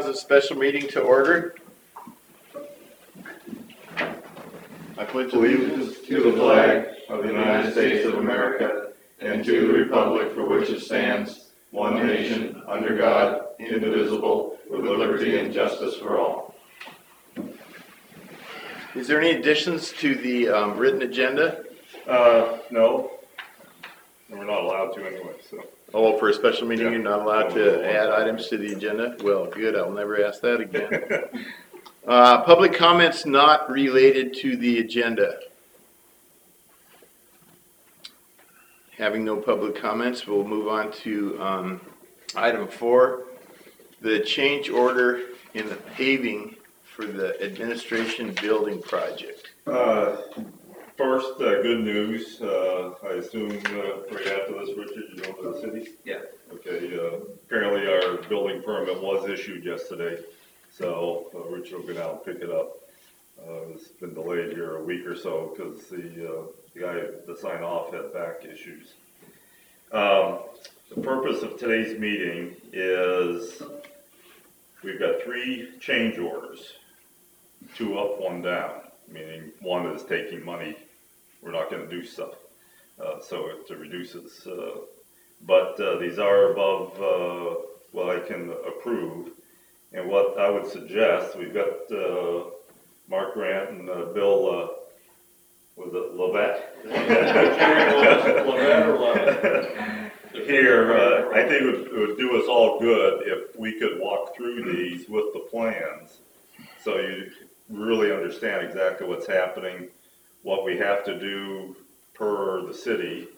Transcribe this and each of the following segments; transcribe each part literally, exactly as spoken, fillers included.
the special meeting to order. I pledge allegiance to the flag of the United States of America and to the republic for which it stands, one nation, under God, indivisible, with liberty and justice for all. Is there any additions to the um, written agenda? Uh, no. And we're not allowed to anyway, so. Oh, for a special meeting, Yeah. you're not allowed to add items to the agenda? Well, good, I'll never ask that again. Uh, public comments not related to the agenda. Having no public comments, we'll move on to um, item four, the change order in the paving for the administration building project. Uh, first, uh, good news. Uh, I assume uh, right after this, Richard, you go to the city? Yeah. Okay. Uh, apparently, our building permit was issued yesterday, so uh, Richard will go down and pick it up. Uh, it's been delayed here a week or so because the, uh, the guy to sign off had back issues. Um, the purpose of today's meeting is we've got three change orders, two up, one down, meaning one is taking money, we're not going to do stuff, uh, so it reduces, uh, but uh, these are above uh, what I can approve, and what I would suggest, we've got uh, Mark Grant and uh, Bill, uh, was it Levette? Levette or Levette? Here, uh, I think it would, it would do us all good if we could walk through these with the plans, so you really understand exactly what's happening, what we have to do per the city,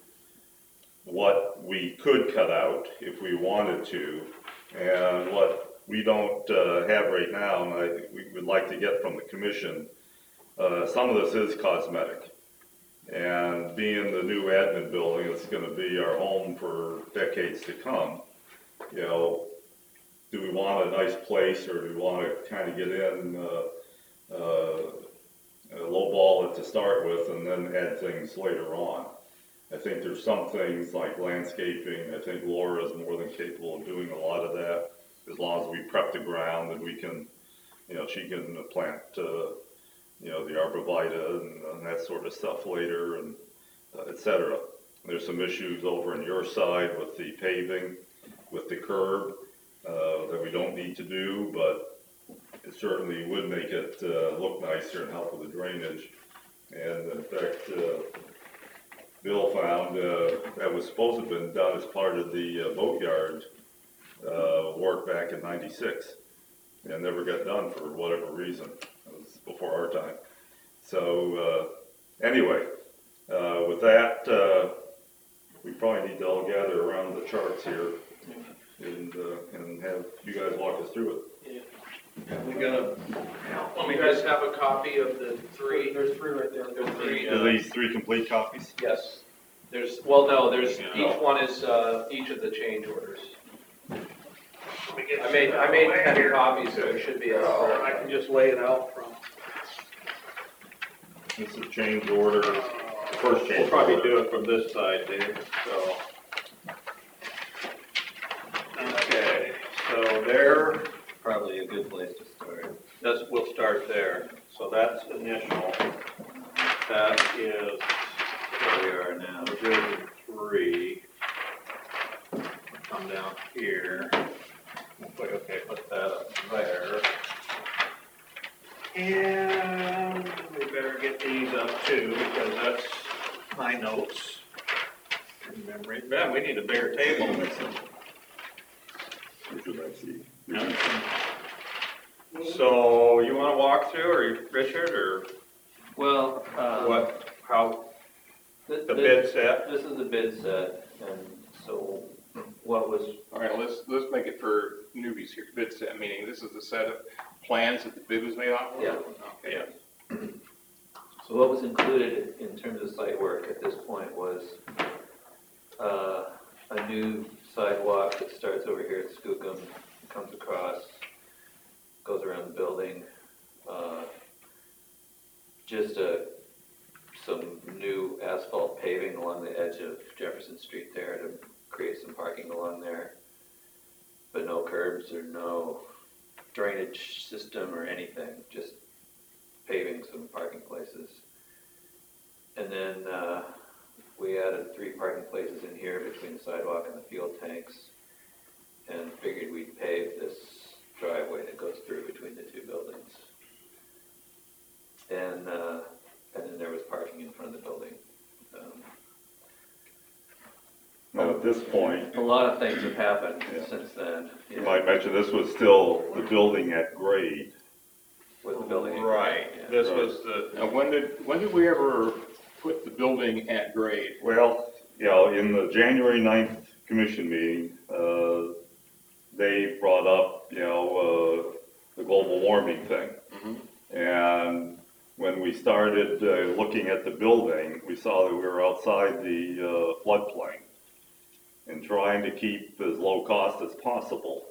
what we could cut out if we wanted to, and what we don't uh, have right now, and I we would like to get from the commission. Uh, some of this is cosmetic, and being the new admin building, it's going to be our home for decades to come. You know, do we want a nice place, or do we want to kind of get in, uh, uh, lowball it to start with, and then add things later on? I think there's some things like landscaping. I think Laura is more than capable of doing a lot of that, as long as we prep the ground and we can, you know, she can plant, uh, you know, the arborvitae and, and that sort of stuff later, and uh, et cetera. There's some issues over on your side with the paving, with the curb, uh, that we don't need to do, but it certainly would make it uh, look nicer and help with the drainage. And in fact, uh, Bill found uh, that was supposed to have been done as part of the uh, boatyard uh, work back in ninety-six, and never got done for whatever reason. It was before our time. So uh, anyway, uh, with that, uh, we probably need to all gather around the charts here and uh, and have you guys walk us through it. Yeah. We gotta, let me guys have a copy of the three. There's three right there. There's three. Are these three complete copies? Yes. There's, well, no, there's, Yeah. each one is, uh, each of the change orders. I made, I made ten copies, so it should be a. Oh, I can just lay it out from. This is change order. First change We'll probably order. do it from this side, Dave, so. Okay, so there, Probably a good place to start. that's, we'll start there. So that's initial. That is, Where we are now. division three. Come down here. We'll put, okay, put that up there. And we better get these up too, because that's my notes. From memory. Man, we need a bigger table. So you wanna walk through, or you- Richard, or Well, um, what, how th- the thi- bid set? This is the bid set, and so what was, All right, let's, let's make it for newbies here, bid set, meaning this is the set of plans that the bid was made off of? Yeah. Okay. so what was included in terms of site work at this point was uh, a new sidewalk that starts over here at Skookum, comes across, goes around the building, uh, just a, some new asphalt paving along the edge of Jefferson Street there to create some parking along there, but no curbs or no drainage system or anything, just paving some parking places. And then, uh, we added three parking places in here between the sidewalk and the fuel tanks, and figured we'd pave this driveway that goes through between the two buildings. And, uh, and then there was parking in front of the building. Um, Now, at this point, A lot of things have happened Yeah. since then. you yeah, might mention, this was still the building at grade. With the building. Right, yeah. this was the, Now, when did, when did we ever put the building at grade? Well, you know, in the January ninth commission meeting, uh, they brought up, you know, uh, the global warming thing. And when we started uh, looking at the building, we saw that we were outside the uh, floodplain. And trying to keep as low cost as possible,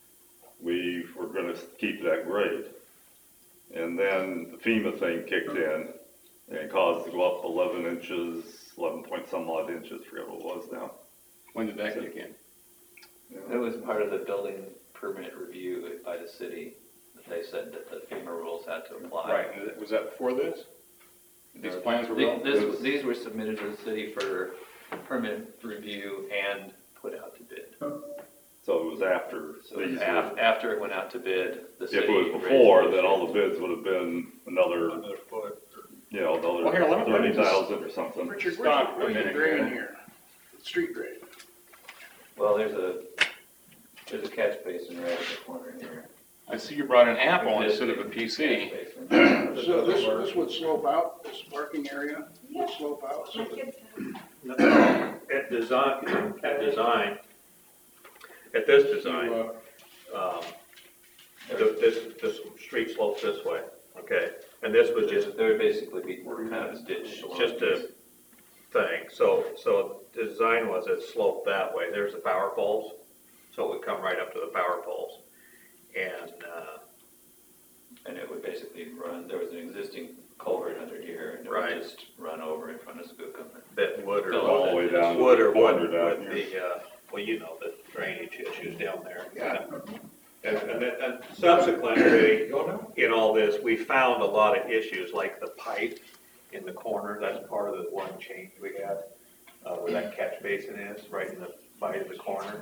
we were gonna keep that grade. And then the FEMA thing kicked in and caused it to go up eleven inches, eleven point some odd inches, forget what it was now. When did that kick in? It was part of the building permit review by the city, that they said that the FEMA rules had to apply. Right, and was that before this? These plans were The- built? This, these were submitted to the city for permit review and put out to bid. So it was after So these af- were, after it went out to bid, the city. if it was raised before, the then all issue. the bids would have been another, another foot. you know, Well, here, let another me- let me thirty just- thousand or something. Richard, Stop where's, a the- where's the minute drain here. here? Street drain. Well, there's a, there's a catch basin right at the corner here. I see you brought an apple instead of a P C. Catch basin. So this, this would slope out, this parking area would slope out, so that At design, at design, at this design, um, th- this, this street slopes this way, okay? And this was just, There would basically be kind of a ditch. along just a this. thing, so, so the design was it sloped that way, there's the power poles, so it would come right up to the power poles. And, uh, And it would basically run, there was an existing culvert under here, and it Right. would just run over in front of Skookum. that would or Fill All the way down. to would or the corner wouldn't down with here. the, uh, well, you know, the drainage issues down there. Yeah. And, and then- and subsequently, in all this, we found a lot of issues, like the pipe in the corner, that's part of the one change we had, uh, where that catch basin is, right in the bite of the corner.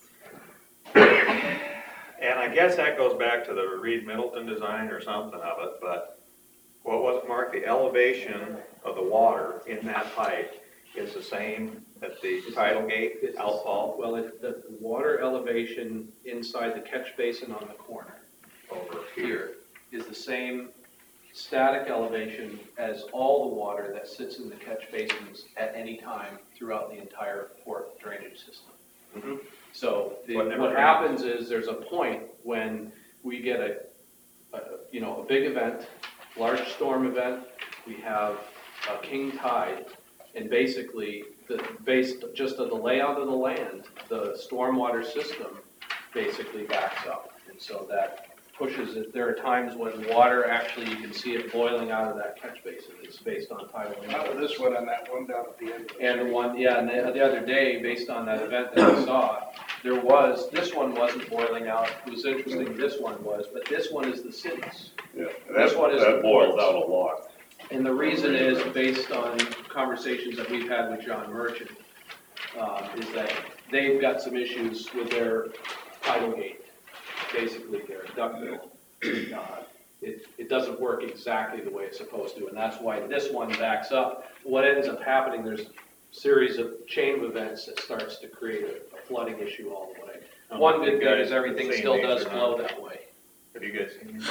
And I guess that goes back to the Reed Middleton design or something of it, but what was it, Mark? The elevation of the water in that pipe is the same at the tidal gate It's- outfall Well, it, the water elevation inside the catch basin on the corner over here. here is the same static elevation as all the water that sits in the catch basins at any time throughout the entire port drainage system. Mhm. So the- What never what rains. happens is there's a point when we get a, a, you know, a big event, large storm event, we have a king tide, and basically, the, based just on the layout of the land, the stormwater system basically backs up. And so that pushes it, there are times when water, actually, you can see it boiling out of that catch basin, it's based on tidal. not with this one and that one down at the end of the And the street. one, yeah, and the, the other day, based on that event that we saw, there was, this one wasn't boiling out, it was interesting, this one was, but this one is the city's. Yeah, and This that, one is that the boils ports. out a lot. And the reason is, based on conversations that we've had with John Merchant, um, is that they've got some issues with their tidal gate, basically their ductile. Uh, It, it doesn't work exactly the way it's supposed to, and that's why this one backs up. What ends up happening, there's a series of chain of events that starts to create a a flooding issue all the way. Um, One good you thing guys is everything seen still these does or not? flow that way. Have you guys seen these?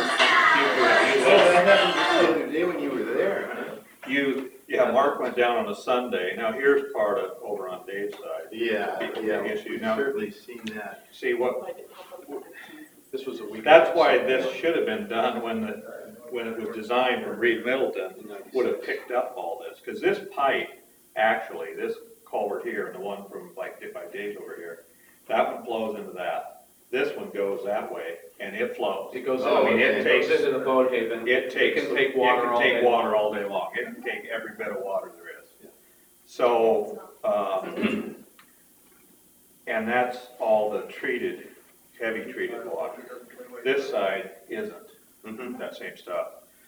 Oh, that happened just the other day when you were there, huh? You, yeah, Mark went down on a Sunday, now here's part of, over on Dave's side. Yeah, yeah, Issue. we've Now- certainly seen that. See, what, This was a week. that's why this should have been done when the, when it was designed for Reed Middleton, would have picked up all this, because this pipe, actually, this culvert here, and the one from like, by Dave's over here, that one flows into that. This one goes that way, and it flows. It goes, Oh, I mean, it okay. takes into the boat haven. It takes, can take water all It can day take water all day long, it can take every bit of water there is. So, um, and that's all the treated heavy treated water. This side isn't, Mhm. that same stuff.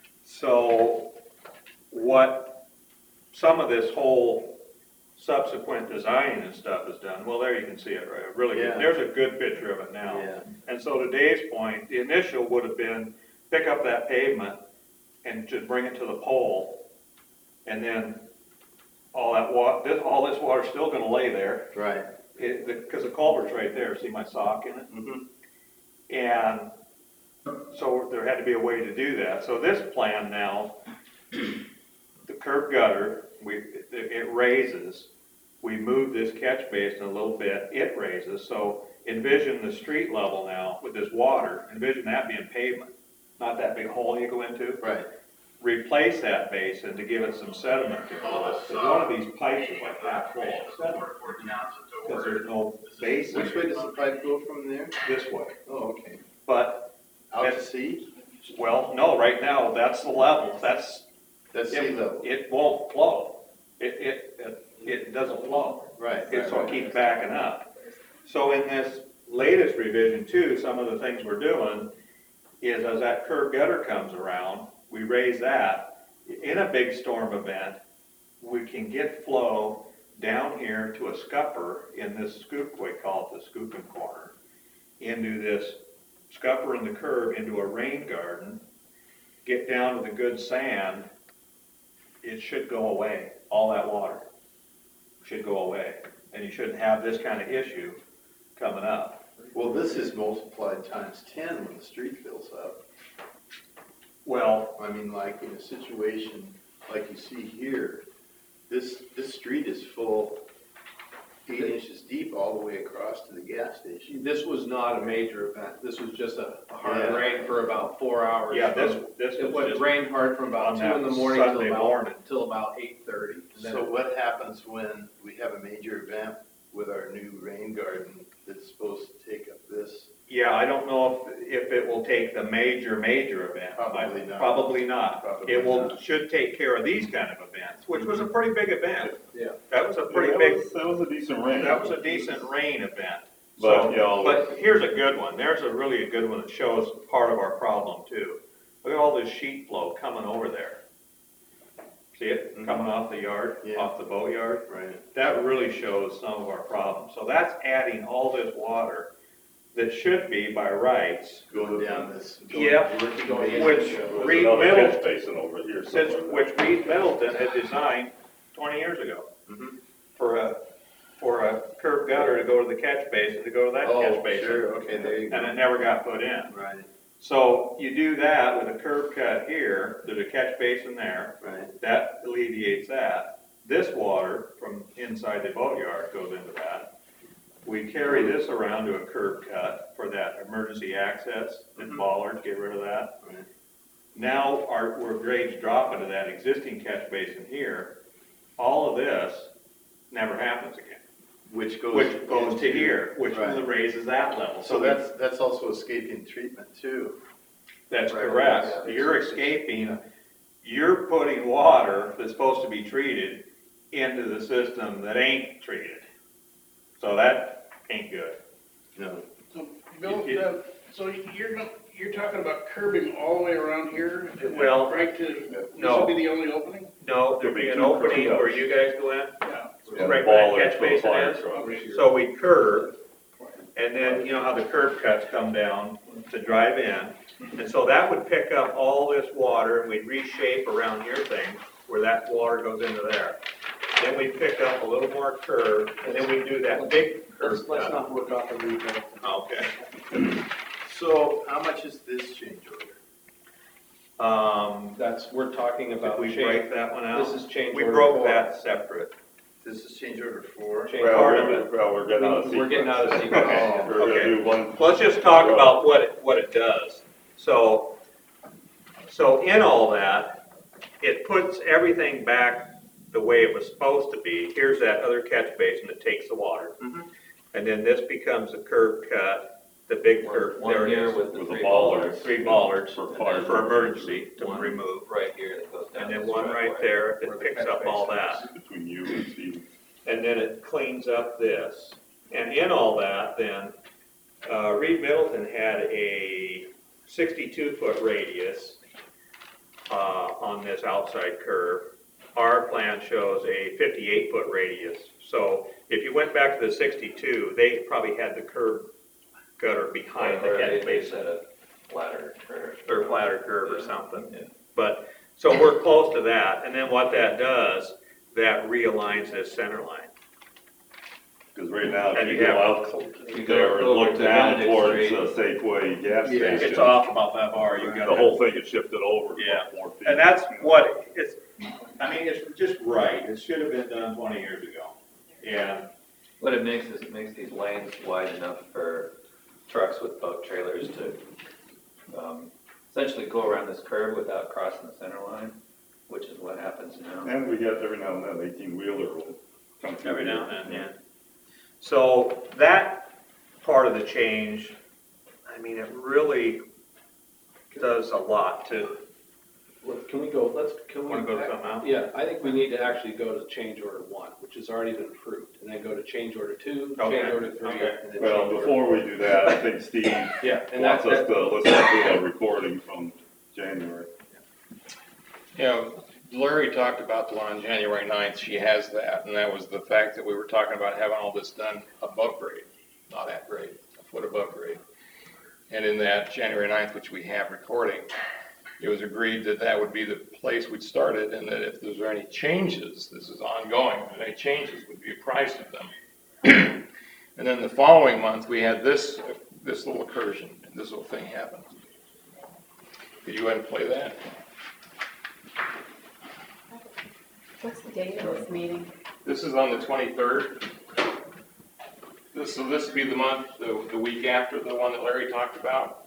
So what some of this whole subsequent design and stuff is done, well, there you can see it, right? Really, good. Yeah. There's a good picture of it now. Yeah. And so to Dave's point, the initial would have been pick up that pavement and just bring it to the pole, and then all that wa, this, all this water's still gonna lay there, Right. it, the, cause the culvert's right there, see my sock in it? Mhm. And so there had to be a way to do that. So this plan now, the curb gutter, we, it, it raises. We move this catch basin a little bit, it raises. So envision the street level now with this water, envision that being pavement, not that big hole you go into. Right. Replace that basin to give it some sediment control. Because one of these pipes is like half full of sediment. Because there's no basin Which way does the pipe go from there? this way. Oh, okay. But, Out to sea? well, no, right now, that's the level. That's, That's sea level. it won't flow. It, it, it, it doesn't flow. Right. It so it right, keeps backing up. So in this latest revision too, some of the things we're doing is as that curb gutter comes around, we raise that. In a big storm event, we can get flow down here to a scupper in this scoop, we call it the scooping corner, into this scupper in the curb into a rain garden, get down to the good sand, it should go away. All that water should go away. And you shouldn't have this kind of issue coming up. Well, this is multiplied times ten when the street fills up. Well, I mean, like in a situation like you see here, this, this street is full eight inches deep all the way across to the gas station. This was not a major event. This was just a a hard Yeah. rain for about four hours. yeah, this, from- this It was went just, rained hard from about on two in the that morning till Sunday about, morning. till about eight thirty. So what happens when we have a major event with our new rain garden that's supposed to take up this? yeah, I don't know if, if it will take the major, major event. Probably I- not. Probably not. Probably It will, not. should take care of these kind of events, which was a pretty big event. Yeah. That was a pretty that big, was- That was a decent rain. that was a decent rain event. But, So, you know- but here's a good one. There's a really a good one that shows part of our problem too. Look at all this sheet flow coming over there. See it coming off the yard, Yeah. off the boat yard? Right. That really shows some of our problems. So that's adding all this water that should be by rights. Going down this. Yep. working Going basin. Which There's Reed another Middle, catch basin over here since, somewhere. which Reed Middleton had designed twenty years ago Mhm. for a, for a curb gutter to go to the catch basin, to go to that Oh, catch basin. sure, okay, there you go. And it never got put in. Right, So you do that with a curb cut here, there's a catch basin there, right. that alleviates that. This water from inside the boatyard goes into that. We carry this around to a curb cut for that emergency access and Mhm. bollards, get rid of that. Right. Now our, where grades drop into that existing catch basin here, all of this never happens again. Which goes. Which goes to into- here, which Right. raises that level. So we- that's, that's also escaping treatment too. That's Right. correct. Yeah. You're escaping, you're putting water that's supposed to be treated into the system that ain't treated. So that ain't good. No. So, Bill, It- it- uh, so you're, gonna- you're talking about curbing all the way around here? Well, Right to, this no. will be the only opening? No, there'll be an opening where you guys go in, Yeah. And right where that bollards catch for the basin fire is. trucks. So we curve, and then, you know how the curb cuts come down to drive in? And so that would pick up all this water, and we'd reshape around your thing, where that water goes into there. Then we pick up a little more curve, and then we do that big curve Let's, let's cut. not work off the Reed Middleton. Okay. So how much is this change order? Um, That's, we're talking did about we change. break that one out? This is change We order broke four. that separate. This is change order four? Change Well, part of we're, well, we're getting out of sequence. We're getting out of sequence. Oh, We're gonna okay. do one. Let's just talk about what it, what it does. So, so in all that, it puts everything back the way it was supposed to be. Here's that other catch basin that takes the water. Mhm. And then this becomes a curb cut, the big curb, One there it here is. with the With the three bollards. bollards. Three bollards For for fire. emergency to One remove. right here that goes down. And then this one right driveway. there Where that the picks catch up all basin that. Between you and Steve. And then it cleans up this. And in all that, then, uh, Reed Middleton had a sixty-two foot radius uh, on this outside curve. Our plan shows a fifty-eight foot radius. So if you went back to the sixty-two, they probably had the curb gutter behind the Or head they, they basin, set a flatter curve. or flatter curve or something. Yeah. But, so we're close to that, and then what that does, that realigns this center line. Because right now, And if you you go have- out You there and go look over to down Benedict towards Street. uh, Safeway gas Yeah. station. It's off about that bar, you got The that. whole thing is shifted over Yeah. about four feet. And that's what, it's, I mean, it's just right, it should have been done twenty years ago. And What it makes is it makes these lanes wide enough for trucks with boat trailers to um, essentially go around this curve without crossing the center line, which is what happens now. And we get every now and then eighteen wheeler will come through. every now and then, yeah. So that part of the change, I mean, it really does a lot to, Look, can we go, let's, can we? Wanna go to something else? Yeah, I think we need to actually go to change order one, which has already been approved, and then go to change order two, Okay, change order three, okay. and then Well, change order before four. we do that, I think Steve Yeah, and that's, wants us that, to listen to a recording from January. You know, Larry talked about the one on January ninth, she has that, and that was the fact that we were talking about having all this done above grade, not at grade, a foot above grade. And in that January ninth, which we have recording, it was agreed that that would be the place we'd started, and that if there's any changes, this is ongoing, if any changes, would be apprised of them. And then the following month, we had this, this little incursion, and this little thing happened. Could you go ahead and play that? What's the date of this meeting? This is on the twenty-third. This, so this would be the month, the, the week after the one that Larry talked about.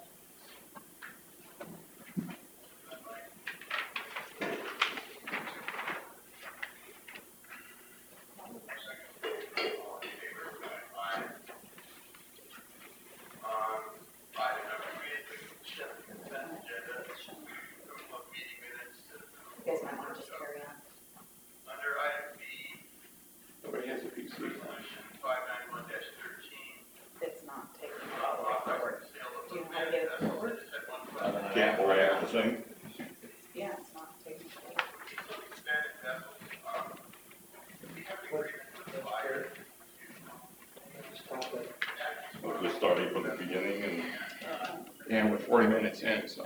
You guys might want to just carry on. Under item B, Nobody has a P C. resolution five ninety-one thirteen, It's not taking it uh, all the way forward. authorizing sale of. Do you know how to get it forward? Just had one question. Can't play out the thing. Yeah, it's not taking it forward. Expanded vessel, um, we have the agreement with the buyer. We're just starting from the beginning and And we're forty minutes in, so.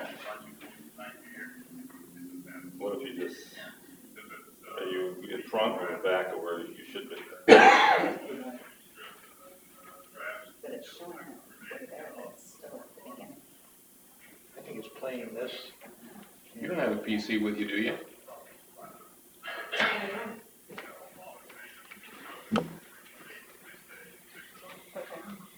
what if you just, are you in front or in back of where you should be? But it's showing it way there, but it's still at the beginning. I think it's playing this. You don't have a P C with you, do you? Okay.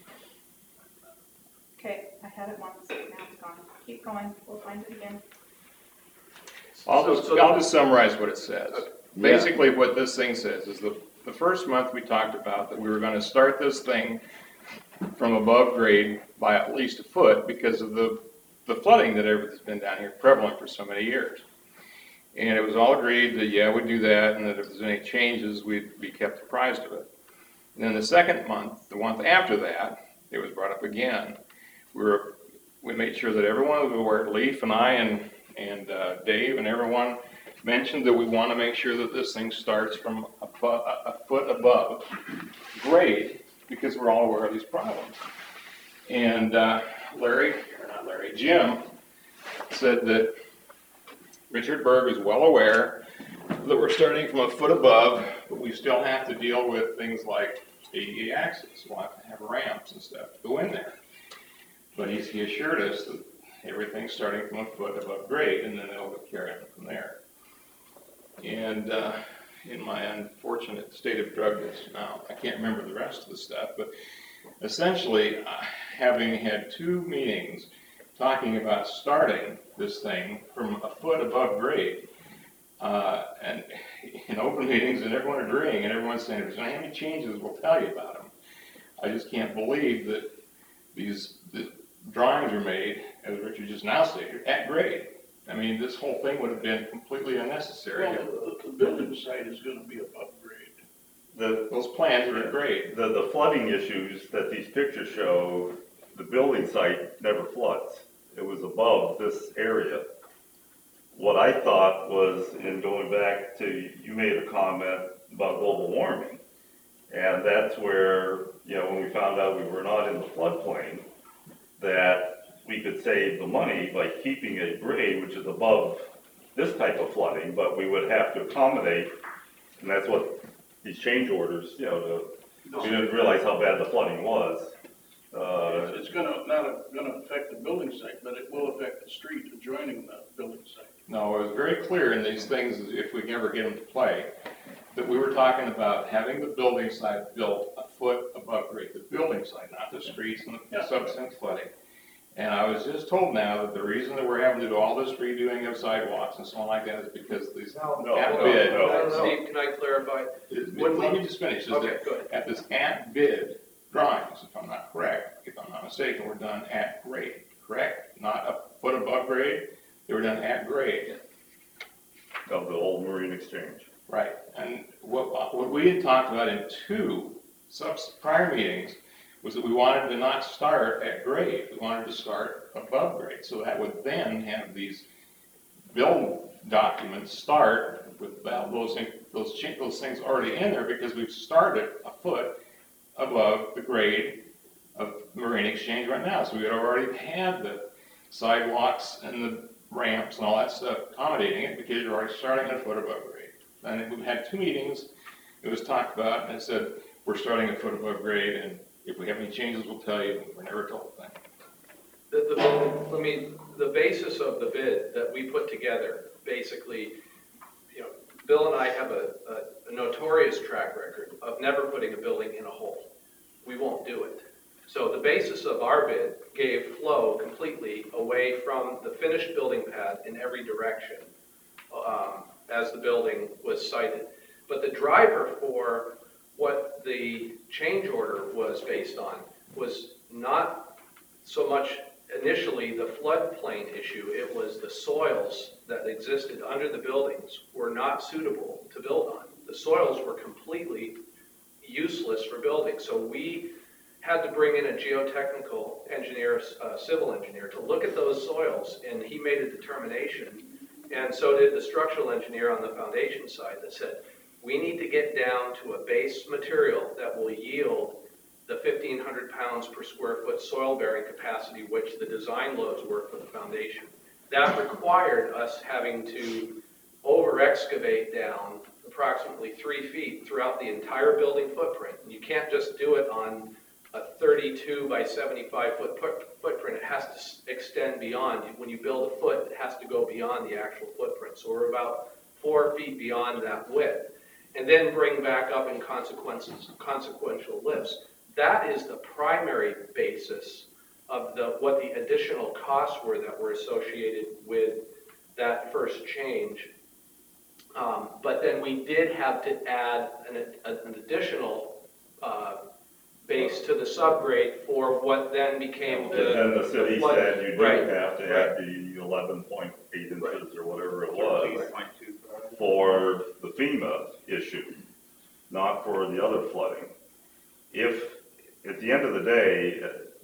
Okay, I had it once, now it's gone. Keep going, we'll find it again. I'll just, So- so- I'll just summarize what it says. Yeah. Basically, what this thing says is the, the first month we talked about that we were gonna start this thing from above grade by at least a foot because of the, the flooding that ever has been down here prevalent for so many years. And it was all agreed that, yeah, we'd do that, and that if there's any changes, we'd be kept apprised of it. And then the second month, the month after that, it was brought up again. We were, we made sure that everyone was aware, Leaf and I and, and uh, Dave and everyone mentioned that we want to make sure that this thing starts from a, fu- a foot above grade, because we're all aware of these problems. And uh, Larry, or not Larry, Jim said that Richard Berg is well aware that we're starting from a foot above, but we still have to deal with things like A D A access. We'll have to have ramps and stuff to go in there. But he's, he assured us that everything's starting from a foot above grade, and then it'll carry on from there. And uh, in my unfortunate state of drugness now, I can't remember the rest of the stuff, but essentially, uh, having had two meetings talking about starting this thing from a foot above grade, uh, and in open meetings, and everyone agreeing, and everyone saying, if there's any changes, we'll tell you about them. I just can't believe that these the drawings were made, as Richard just now stated, at grade. I mean, this whole thing would have been completely unnecessary. Well, the, the building site is gonna be above grade. The, Those plans are at grade. the, the flooding issues that these pictures show the building site never floods. It was above this area. What I thought was, in going back to, you made a comment about global warming, and that's where, you know, when we found out we were not in the floodplain, that we could save the money by keeping a grade which is above this type of flooding, but we would have to accommodate, and that's what these change orders, you know, the, we didn't realize how bad the flooding was. Uh, It's gonna, not gonna affect the building site, but it will affect the street adjoining the building site. No, it was very clear in these things, if we can ever get them to play, that we were talking about having the building site built a foot above grade, the building site, not the streets and the Yeah. subsequent flooding. And I was just told now that the reason that we're having to do all this redoing of sidewalks and so on like that is because these, No, at no, bid, no. Uh, Steve, can I clarify? When let we- me just finish, is Okay, that go ahead. at this at bid drawings, if I'm not correct, if I'm not mistaken, were done at grade, correct? Not a foot above grade, they were done at grade. Of the old Marine Exchange. Right, and what, what we had talked about in two subs, prior meetings was that we wanted to not start at grade, we wanted to start above grade. So that would then have these build documents start with that- those, thing- those, cha- those things already in there because we've started a foot above the grade of Marine Exchange right now. So we had already had the sidewalks and the ramps and all that stuff accommodating it because you're already starting a foot above grade. And we've had two meetings, it was talked about, and it said, we're starting a foot above grade, and if we have any changes, we'll tell you, we're never told that. The, the, I mean, the basis of the bid that we put together, basically, you know, Bill and I have a, a notorious track record of never putting a building in a hole. We won't do it. So the basis of our bid gave flow completely away from the finished building pad in every direction, um, as the building was sited. But the driver for what the change order was based on was not so much initially the floodplain issue, it was the soils that existed under the buildings were not suitable to build on. The soils were completely useless for building. So we had to bring in a geotechnical engineer, uh, civil engineer, to look at those soils, and he made a determination. And so did the structural engineer on the foundation side that said, we need to get down to a base material that will yield the fifteen hundred pounds per square foot soil bearing capacity, which the design loads were for the foundation. That required us having to over excavate down approximately three feet throughout the entire building footprint. You can't just do it on a thirty-two by seventy-five foot footprint. It has to extend beyond. When you build a foot, it has to go beyond the actual footprint. So we're about four feet beyond that width. And then bring back up in consequences, consequential lifts. That is the primary basis of the what the additional costs were that were associated with that first change. Um, but then we did have to add an, an additional uh, base to the subgrade for what then became the. And then the city flood- said you do right, have to right. add the eleven point eight inches Right. or whatever it was for the FEMA issue, not for the other flooding. If, at the end of the day,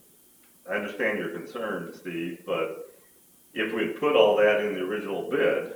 I understand your concern, Steve, but if we'd put all that in the original bid,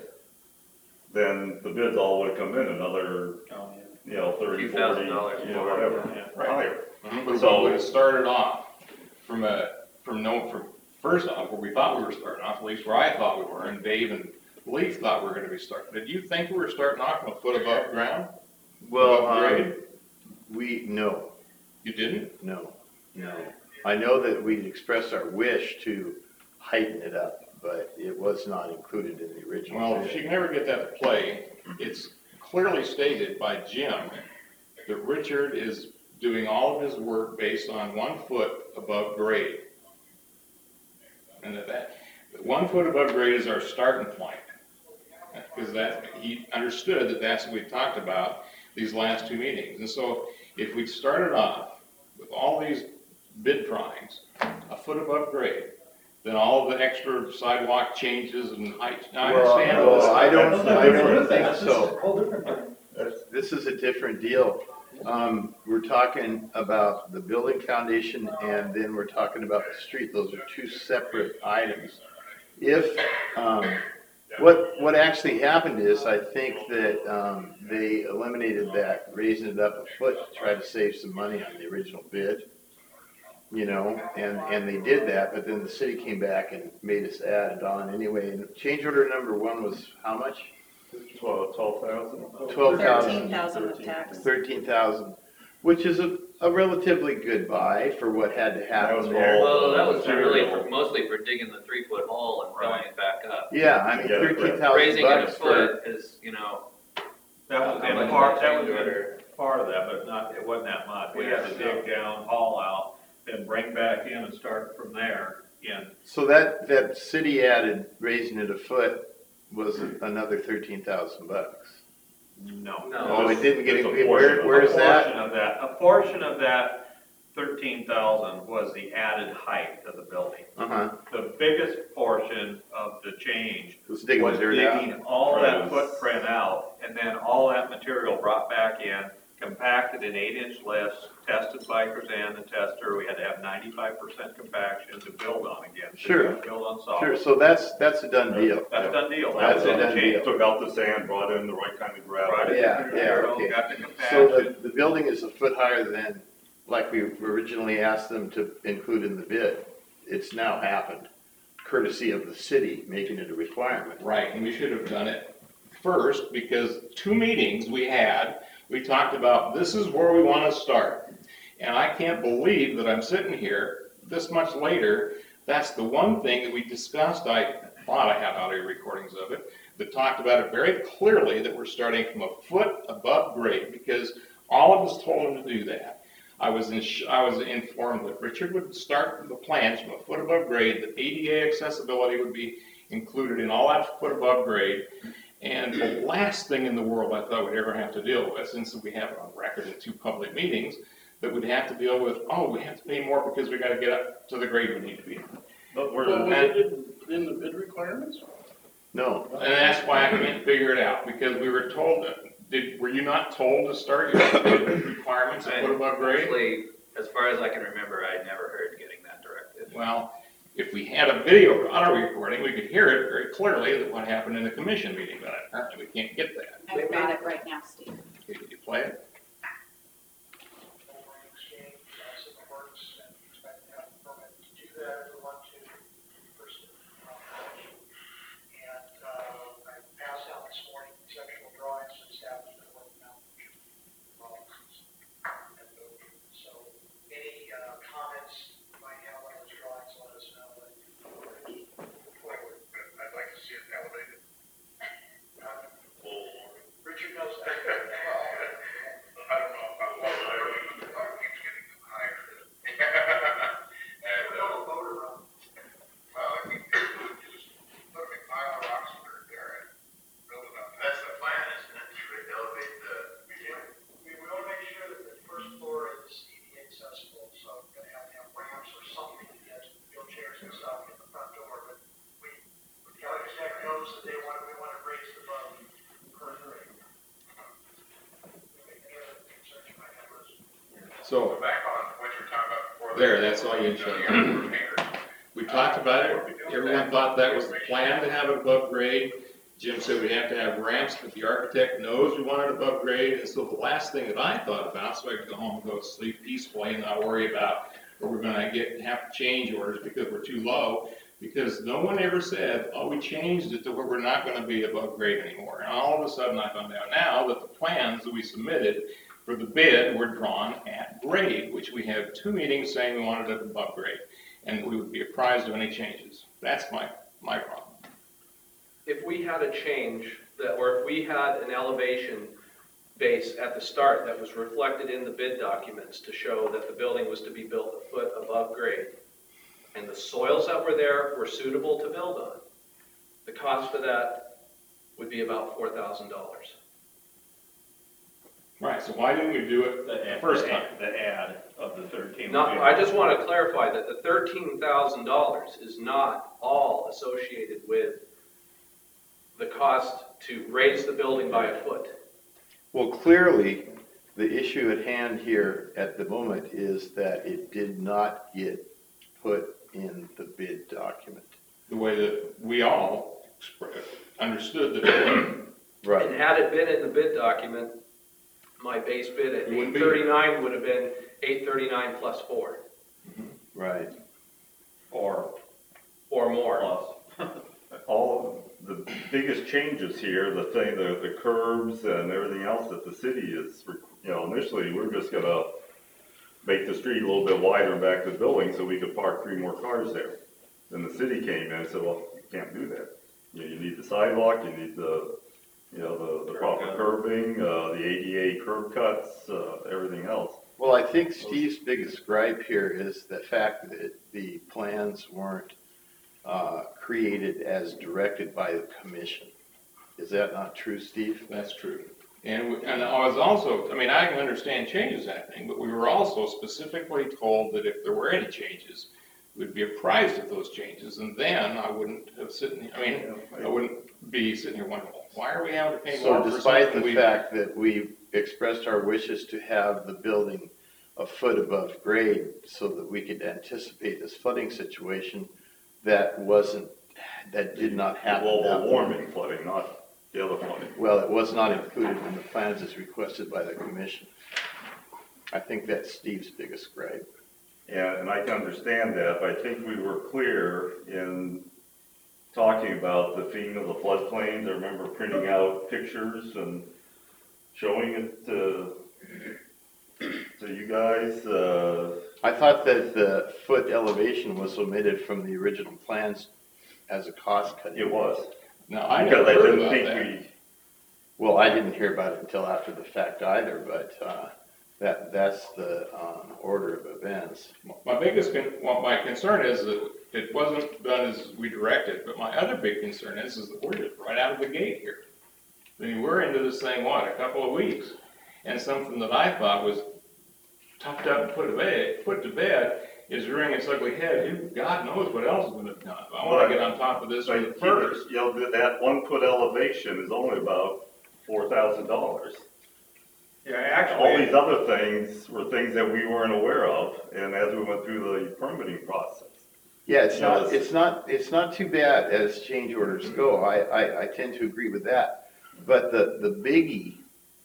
then the bids all would have come in another, you know, thirty, Few thousand forty, dollars you know, more, whatever, yeah. Right. higher. But So- we would have started off from a, from no, from first off, where we thought we were starting off, at least where I thought we were, and Dave and Leaf thought we were gonna be starting. Did you think we were starting off from a foot above ground? Well, Above um, grade? we, no, You didn't? no, no. I know that we expressed our wish to heighten it up, but it was not included in the original Well, if you bid. can never get that to play, it's clearly stated by Jim that Richard is doing all of his work based on one foot above grade. And that, that, one foot above grade is our starting point. Because that, he understood that that's what we talked about these last two meetings. And so if we'd started off with all these bid drawings, a foot above grade, then all of the extra sidewalk changes and height. Now, I Well, understand well, this. I don't, That's I don't different. think so. This is a different deal. Um, we're talking about the building foundation and then we're talking about the street. Those are two separate items. If, um, what, what actually happened is, I think that, um, they eliminated that, raising it up a foot to try to save some money on the original bid. You know, and, and they did that, but then the city came back and made us add it on anyway. And change order number one was how much? Twelve, twelve thousand? Twelve thousand. Thirteen thousand with tax. Thirteen thousand, which is a, a relatively good buy for what had to That happen was there. Well, that was really Material. for, mostly for digging the three foot hole and filling it back up. Yeah, I mean, Yeah, thirteen thousand Raising it a bucks for, foot is, you know, That was, how much and part, that that change was order? part of that, but not, it wasn't that much. We had to dig down, haul out, then bring back in and start from there. And so that, that city added, raising it a foot was another thirteen thousand bucks. no. No. Oh, it didn't get, It's a where, portion. where's A that? portion of that, a portion of that thirteen thousand was the added height of the building. Uh-huh, The biggest portion of the change was digging the was dirt out. digging all that Right. footprint out, and then all that material brought back in, compacted in eight inch lifts, tested by Kazan, the tester. We had to have ninety-five percent compaction to build on again. So you Sure. gotta Build on Sure, solid. so that's, that's a done deal. That's a done deal. That That's was a on the done change. deal. Took out the sand, brought in the right kind of gravel. Brought it Yeah, in the yeah, material, okay. got the So compaction. the, the building is a foot higher than, like we originally asked them to include in the bid. It's now happened, courtesy of the city making it a requirement. Right, and we should have done it first, because two meetings we had, we talked about, this is where we wanna start. And I can't believe that I'm sitting here this much later, that's the one thing that we discussed, I thought I had audio recordings of it, that talked about it very clearly, that we're starting from a foot above grade, because all of us told him to do that. I was in, I was informed that Richard would start the plans from a foot above grade, that A D A accessibility would be included in all that foot above grade. And the last thing in the world I thought we'd ever have to deal with, since we have it on record in two public meetings, that we'd have to deal with, oh, we have to pay more because we gotta get up to the grade we need to be. But we're, Well, was it in, in the bid requirements? No, And that's why I can't figure it out, because we were told, that- did, were you not told to start your bid requirements at foot above grade? Actually, as far as I can remember, I never heard getting that directive. Well, if we had a video auto recording, we could hear it very clearly that what happened in the commission meeting, but apparently we can't get that. I've got it right now, Steve. Okay, Did you play it? Forwarding exchange, uh, civil works, and expect to have a permit to do that, we want to first, uh, and, uh, I passed out this morning conceptual drawings, and staff has been working out drawings. So, any, uh, comments you might have on those drawings, let us know, and forward. I'd like to see it elevated. Richard knows that. Well, I don't know, about what, the car keeps getting higher. And, uh, motor run. Well, I mean, just put a big pile of rocks in there and build it up. That's the plan, isn't it, to elevate the. We, we want to make sure that the first floor is A D A accessible, so we're gonna have to have ramps or something to get wheelchairs and stuff in the front door, but we, the architect knows that they want, we want to raise the above current grade. Any other concerns you might have, Bruce? So, Back on what you were talking about before. there, that's all you should. We talked about it, everyone thought that was the plan to have it above grade. Jim said we have to have ramps, but the architect knows we want it above grade, and so the last thing that I thought about, so I could go home and go to sleep peacefully and not worry about where we're gonna get, have change orders because we're too low, because no one ever said, oh, we changed it to where we're not gonna be above grade anymore. And all of a sudden I found out now that the plans that we submitted for the bid were drawn at grade, which we have two meetings saying we wanted it above grade, and we would be apprised of any changes. That's my, my problem. If we had a change that, or if we had an elevation base at the start that was reflected in the bid documents to show that the building was to be built a foot above grade, and the soils that were there were suitable to build on, the cost for that would be about four thousand dollars. Right, so why didn't we do it The the ad- first the time? ad- The ad of the thirteen. Not, I just want to clarify that the thirteen thousand dollars is not all associated with the cost to raise the building by a foot. well, clearly, The issue at hand here at the moment is that it did not get put in the bid document. The way that we all expre- understood the bid. Right. And had it been in the bid document, my base bid at It wouldn't eight be. thirty-nine would have been eight thirty-nine plus four, Right. Or or more. plus. All the biggest changes here, the thing, the, the curbs and everything else that the city is, you know, initially, we're just gonna make the street a little bit wider and back to the building so we could park three more cars there. Then the city came in and said, well, you can't do that. You know, you need the sidewalk, you need the, you know, the, the proper curbing, uh, the A D A curb cuts, uh, everything else. Well, I think Steve's biggest gripe here is the fact that the plans weren't uh, created as directed by the commission. Is that not true, Steve? That's true. And, we- and I was also, I mean, I can understand changes happening, but we were also specifically told that if there were any changes, we'd be apprised of those changes, and then I wouldn't have sitting, I mean, I wouldn't be sitting here wondering, well, why are we having to pay more So for despite something the we? fact that we expressed our wishes to have the building a foot above grade so that we could anticipate this flooding situation, that wasn't, that did not happen. That Global way. warming flooding, not the other flooding. Well, it was not included in the plans as requested by the commission. I think that's Steve's biggest gripe. Yeah, and I can understand that, but I think we were clear in talking about the theme of the floodplains. I remember printing out pictures and showing it to, to you guys. Uh, I thought that the foot elevation was omitted from the original plans as a cost cut. it was, No, I never because I heard didn't about think that. we, Well, I didn't hear about it until after the fact either, but uh, that, that's the um, order of events. My biggest, con- well, my concern is that it wasn't done as we directed, but my other big concern is, is that we're just right out of the gate here. I mean, we're into this thing, what, a couple of weeks? And something that I thought was toughed up and put to bed, put to bed is rearing its ugly head. Who- God knows what else is gonna be done. I wanna get on top of this from the like, first. you know, that one foot elevation is only about four thousand dollars. Yeah, All actually, these other things were things that we weren't aware of, and as we went through the permitting process. Yeah, it's Yeah, not, it's- it's not, it's not too bad as change orders go. I, I, I tend to agree with that. But the, the biggie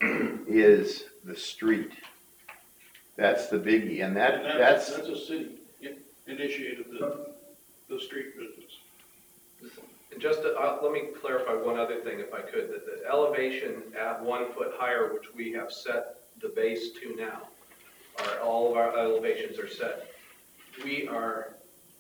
is the street. That's the biggie, and that, And that's, That's a city in- initiated the, the street business. And just, to- uh, let me clarify one other thing if I could, that the elevation at one foot higher, which we have set the base to now, are, all of our elevations are set. We are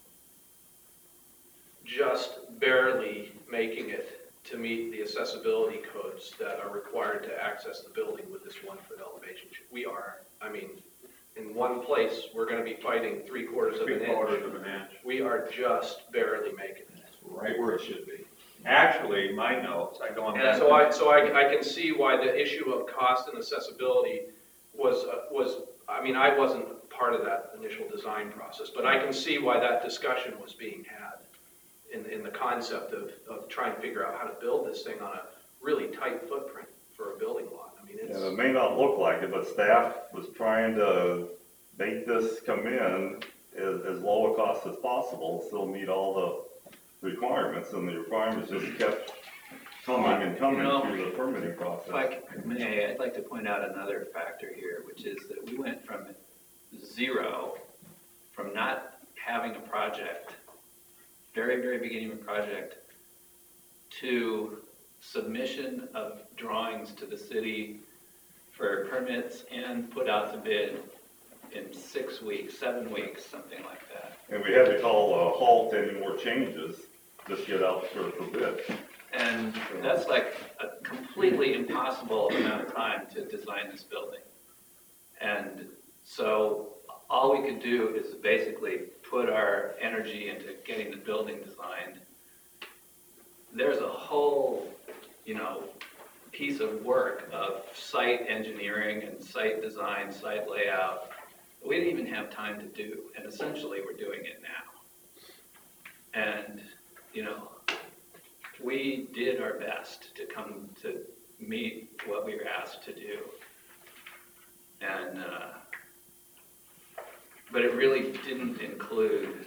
just barely making it to meet the accessibility codes that are required to access the building with this one foot elevation. We are, I mean, in one place, we're gonna be fighting three quarters of an three quarters inch. of an inch. We are just barely making it. Right where it should be. Actually, my notes, I go on And back. so I, so I, I can see why the issue of cost and accessibility was, uh, was, I mean, I wasn't part of that initial design process, but I can see why that discussion was being had in, in the concept of, of trying to figure out how to build this thing on a really tight footprint for a building lot. I mean, And it it's, may not look like it, but staff was trying to make this come in as, as low a cost as possible, still meet all the requirements, and the requirements just kept coming and coming You know, through the permitting process. If I may, I'd like to point out another factor here, which is that we went from zero, from not having a project, very, very beginning of a project, to submission of drawings to the city for permits and put out the bid in six weeks, seven weeks, something like that. And we had to call a halt to any more changes, just get out for, for bid. And that's like a completely impossible amount of time to design this building. And so all we could do is basically put our energy into getting the building designed. There's a whole, you know, piece of work of site engineering and site design, site layout, that we didn't even have time to do. And essentially, we're doing it now. And, you know, we did our best to come to meet what we were asked to do. And, uh, but it really didn't include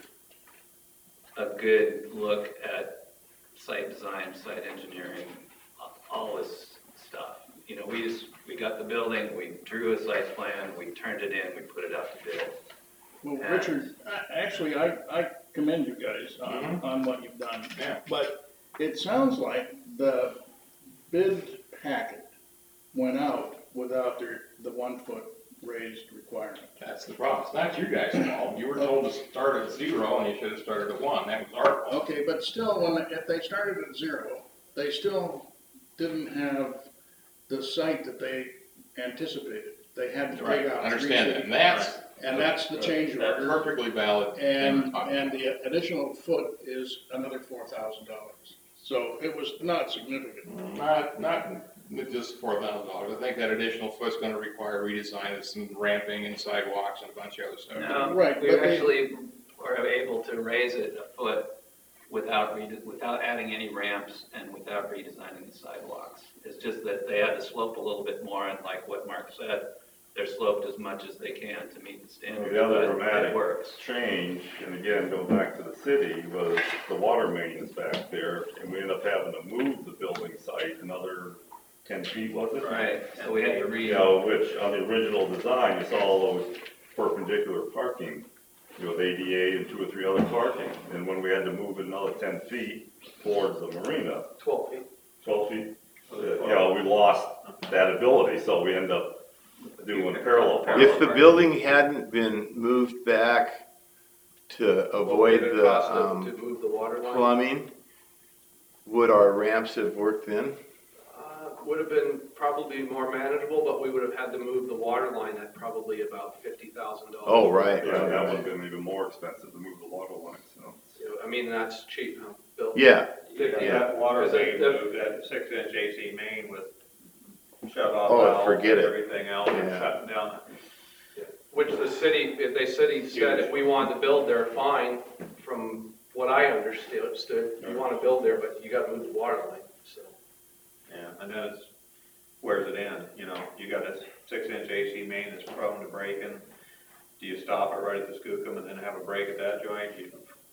a good look at site design, site engineering, all this stuff. You know, we just, we got the building, we drew a site plan, we turned it in, we put it out to bid. Well, Richard, a- actually, I, I commend you guys on, on what you've done. Yeah. But it sounds like the bid packet went out without the, the one foot raised requirement. That's the problem. It's not you guys' fault. You were told to start at zero and you should have started at one. That was our fault. Okay, but still, when, if they started at zero, they still didn't have the site that they anticipated. They had to Right, dig out. I understand that. And that's, And that's the change that's order. perfectly valid. thing we're And, talking and about. the additional foot is another four thousand dollars. So it was not significant. Not, not just four thousand dollars. I think that additional foot's gonna require redesign of some ramping and sidewalks and a bunch of other stuff. No, Right, we but they- actually were able to raise it a foot without rede, without adding any ramps and without redesigning the sidewalks. It's just that they had to slope a little bit more, and like what Mark said, they're sloped as much as they can to meet the standards, The other but it dramatic works. change, and again, going back to the city, was the water main is back there, and we ended up having to move the building site another ten feet, was it? Right, so we had to re. You know, which on the original design, you saw all those perpendicular parking, you know, with A D A and two or three other parking. And when we had to move it another ten feet towards the marina, Twelve feet. twelve feet, uh, you know, we lost that ability, so we end up doing parallel parking. If the building hadn't been moved back to avoid What would it the, cost to- um, To move the water line? plumbing, would our ramps have worked then? Uh, Would have been probably more manageable, but we would have had to move the water line at probably about fifty thousand dollars. Oh, right, Yeah, right, that would have right. been even more expensive to move the water line, so. I mean, that's cheap, huh, Bill? Yeah, Fifty, Yeah, that water Is it- main the- moved, that six inch A C main with shut off Oh, valves forget and it. everything else, and Yeah. shutting down. Which the city, if they city said if we wanted to build there, fine, from what I understood, stood, you wanna build there, but you gotta move the water line, so. Yeah, and then it's, where's it end, you know, you got a six inch A C main that's prone to breaking. Do you stop it right at the Skookum and then have a break at that joint? You,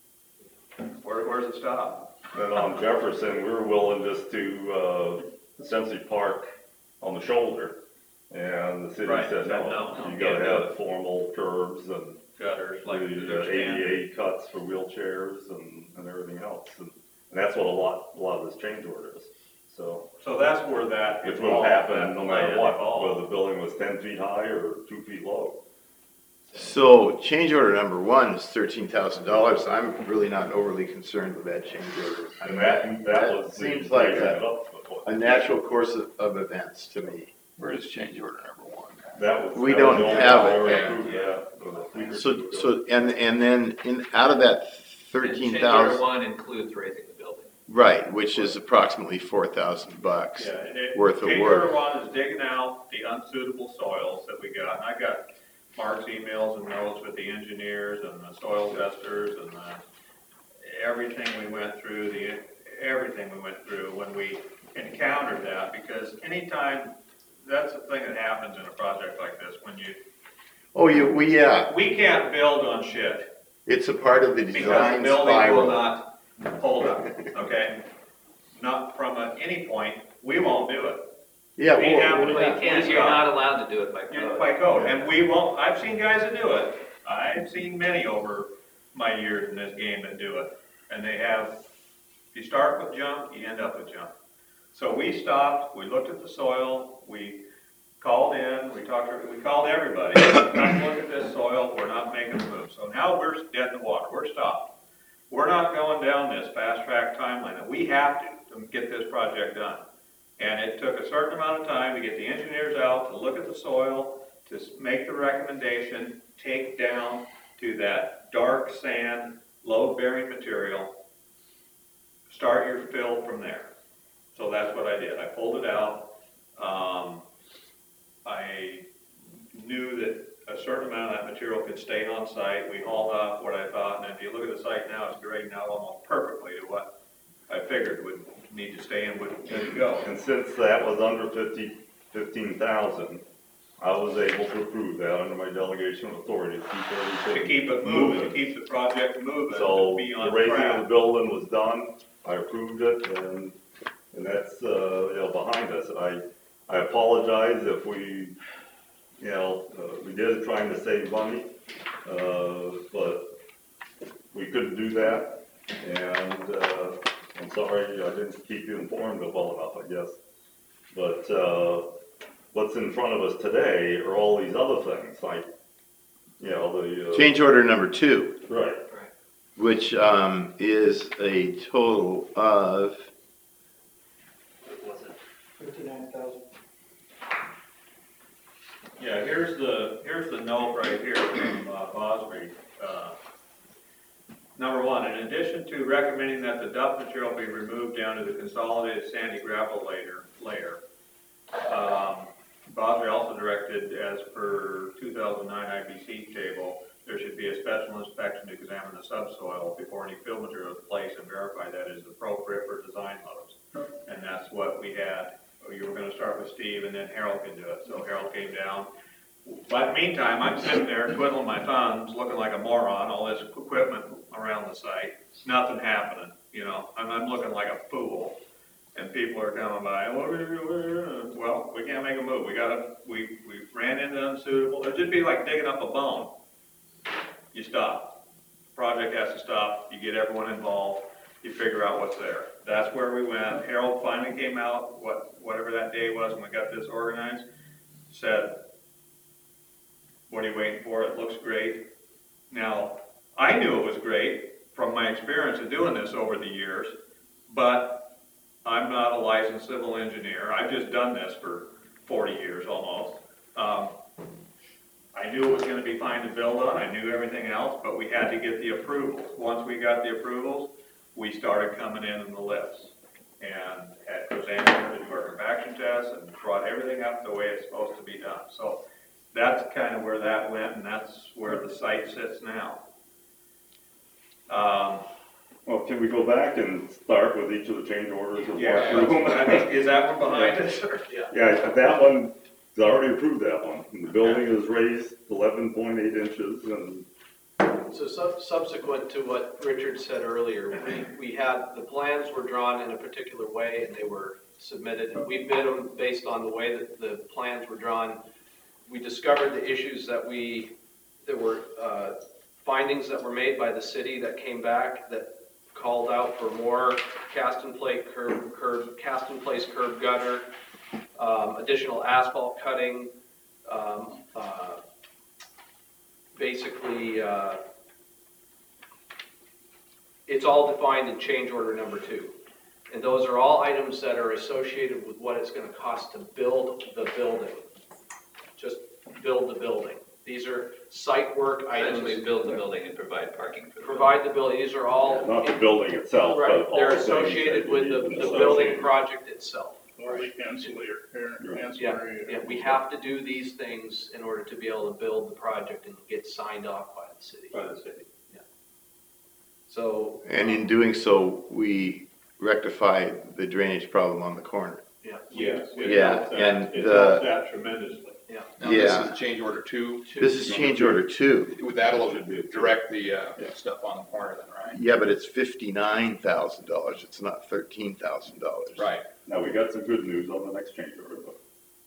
where, where's it stop? Then on Jefferson, we were willing just to, uh, essentially park on the shoulder. And the city Right, said, said no, no, you can't gotta do have it. formal curbs and Gutters, like the there's A D A cuts for wheelchairs and, and everything else. And, and that's what a lot, a lot of this change order is, so. So that's where that. Which would have happened no matter plan what, evolved. whether the building was ten feet high or two feet low. so change order number one is thirteen thousand dollars. I'm really not overly concerned with that change order. I And mean, that, that was. the Seems like raising it a, up before. a natural course of, of events to me. Where is change order number one? That was. We that was don't the only have one it. we were Yeah. approved, yeah, with a week or two So, ago. so, and, and then in, out of that And thirteen change order thousand, one includes raising the building. right, which is approximately four thousand bucks. Yeah, and it, worth of change work. order one is digging out the unsuitable soils that we got. And I got Mark's emails and notes with the engineers and the soil testers and the, everything we went through, the, everything we went through when we encountered that, because anytime, that's the thing that happens in a project like this, when you, Oh, you, we, yeah, we can't build on shit. it's a part of the Because the design building will spiral. not hold up, okay? Not from a- any point, we won't do it. Yeah, we well, have well, to- Well, you can't, you're not allowed to do it by You're code. by code, and we won't, I've seen guys that do it, I've seen many over my years in this game that do it. And they have, if you start with junk, you end up with junk. So we stopped, we looked at the soil, we called in, we talked to, we called everybody, come look at this soil, we're not making a move. So now we're dead in the water, we're stopped. We're not going down this fast track timeline, and we have to, to get this project done. And it took a certain amount of time to get the engineers out, to look at the soil, to s- make the recommendation, take down to that dark sand, load-bearing material, start your fill from there. So that's what I did. I pulled it out. Um, I knew that a certain amount of that material could stay on site. We hauled off what I thought, and if you look at the site now, it's grading out almost perfectly to what I figured would need to stay and would, would go. And since that was under fifty, fifteen thousand, I was able to approve that under my delegation of authority to keep To everything. keep it moving, to keep the project moving, So to be the on raising of the track. building was done, I approved it, and, and that's, uh, you know, behind us. And I, I apologize if we, you know, uh, we did trying to save money, uh, but we couldn't do that. And, uh, I'm sorry, I didn't keep you informed of well enough, I guess. But, uh, what's in front of us today are all these other things, like, you know, the. uh, Change order number two, Right. which, um, is a total of, Fifty-nine thousand. Yeah, here's the, here's the note right here from uh, Bosby. Uh, Number one, in addition to recommending that the dump material be removed down to the consolidated sandy gravel layer, layer, um, Bosby also directed, as per two thousand nine I B C table, there should be a special inspection to examine the subsoil before any fill material is placed and verify that it is appropriate for design loads. And that's what we had. You were gonna start with Steve and then Harold can do it. So Harold came down. But meantime, I'm sitting there twiddling my thumbs, looking like a moron, all this equipment around the site, nothing happening, you know, I'm, I'm looking like a fool. And people are coming by, well, we can't make a move, we gotta, we, we ran into unsuitable, it'd just be like digging up a bone. You stop, project has to stop, you get everyone involved, you figure out what's there. That's where we went. Harold finally came out, what, whatever that day was when we got this organized, said, what are you waiting for? It looks great. Now, I knew it was great from my experience of doing this over the years, but I'm not a licensed civil engineer. I've just done this for forty years almost. Um, I knew it was gonna be fine to build on. I knew everything else, but we had to get the approvals. Once we got the approvals, we started coming in in the lifts and had Chris Anderson to do our compaction tests and brought everything up the way it's supposed to be done. So that's kind of where that went, and that's where the site sits now. Um, Well, can we go back and start with each of the change orders and walk yeah, through them? I think, is that one behind us? Or- Yeah. Yeah, that one, I already approved that one. The building is raised eleven point eight inches and, So sub- subsequent to what Richard said earlier, we, we had, the plans were drawn in a particular way and they were submitted. We bid them based on the way that the plans were drawn. We discovered the issues that we, there were uh, findings that were made by the city that came back that called out for more cast and plate curb, curb, cast in place curb gutter, um, additional asphalt cutting, um, uh, basically, uh, it's all defined in change order number two. And those are all items that are associated with what it's gonna cost to build the building. Just build the building. These are site work Essentially items. build the building and provide parking for the building. Provide the building, these are all. not the building itself, but Right, all they're the things associated that with you the, need the to building associate. project itself. Or the ancillary, or Yeah, ancillary. yeah, we have to do these things in order to be able to build the project and get signed off by the city. By the city. Yeah. So. and in doing so, we rectify the drainage problem on the corner. Yeah. Yes. it Yeah, helps that- and It the- helps that tremendously. Now, this Yeah. is change order two. This is change order two. That'll direct the, uh, stuff on the corner then, right? Yeah, but it's fifty-nine thousand dollars. It's not thirteen thousand dollars. Right. Now, we got some good news on the next change order, but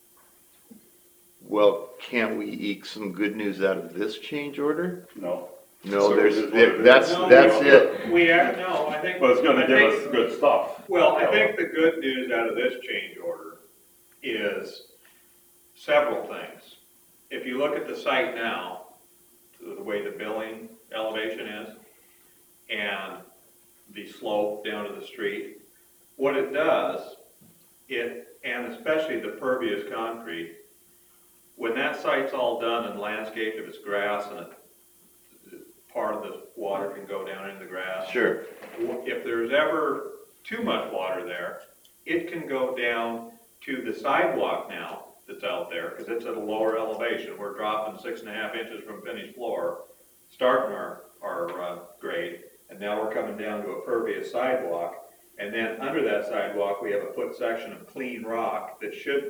Well, can't we eke some good news out of this change order? no. No, So there's, it is what there- it is. that's, No, that's we- it. We are, no, I think. But it's gonna I give think- us good stuff. Well, I think the good news out of this change order is several things. If you look at the site now, the way the building elevation is, and the slope down to the street, what it does, it, and especially the pervious concrete, when that site's all done and landscaped, if it's grass and it, part of the water can go down into the grass. Sure. If there's ever too much water there, it can go down to the sidewalk now that's out there, because it's at a lower elevation. We're dropping six and a half inches from finished floor, starting our, our uh, grade, and now we're coming down to a pervious sidewalk. And then under that sidewalk, we have a foot section of clean rock that should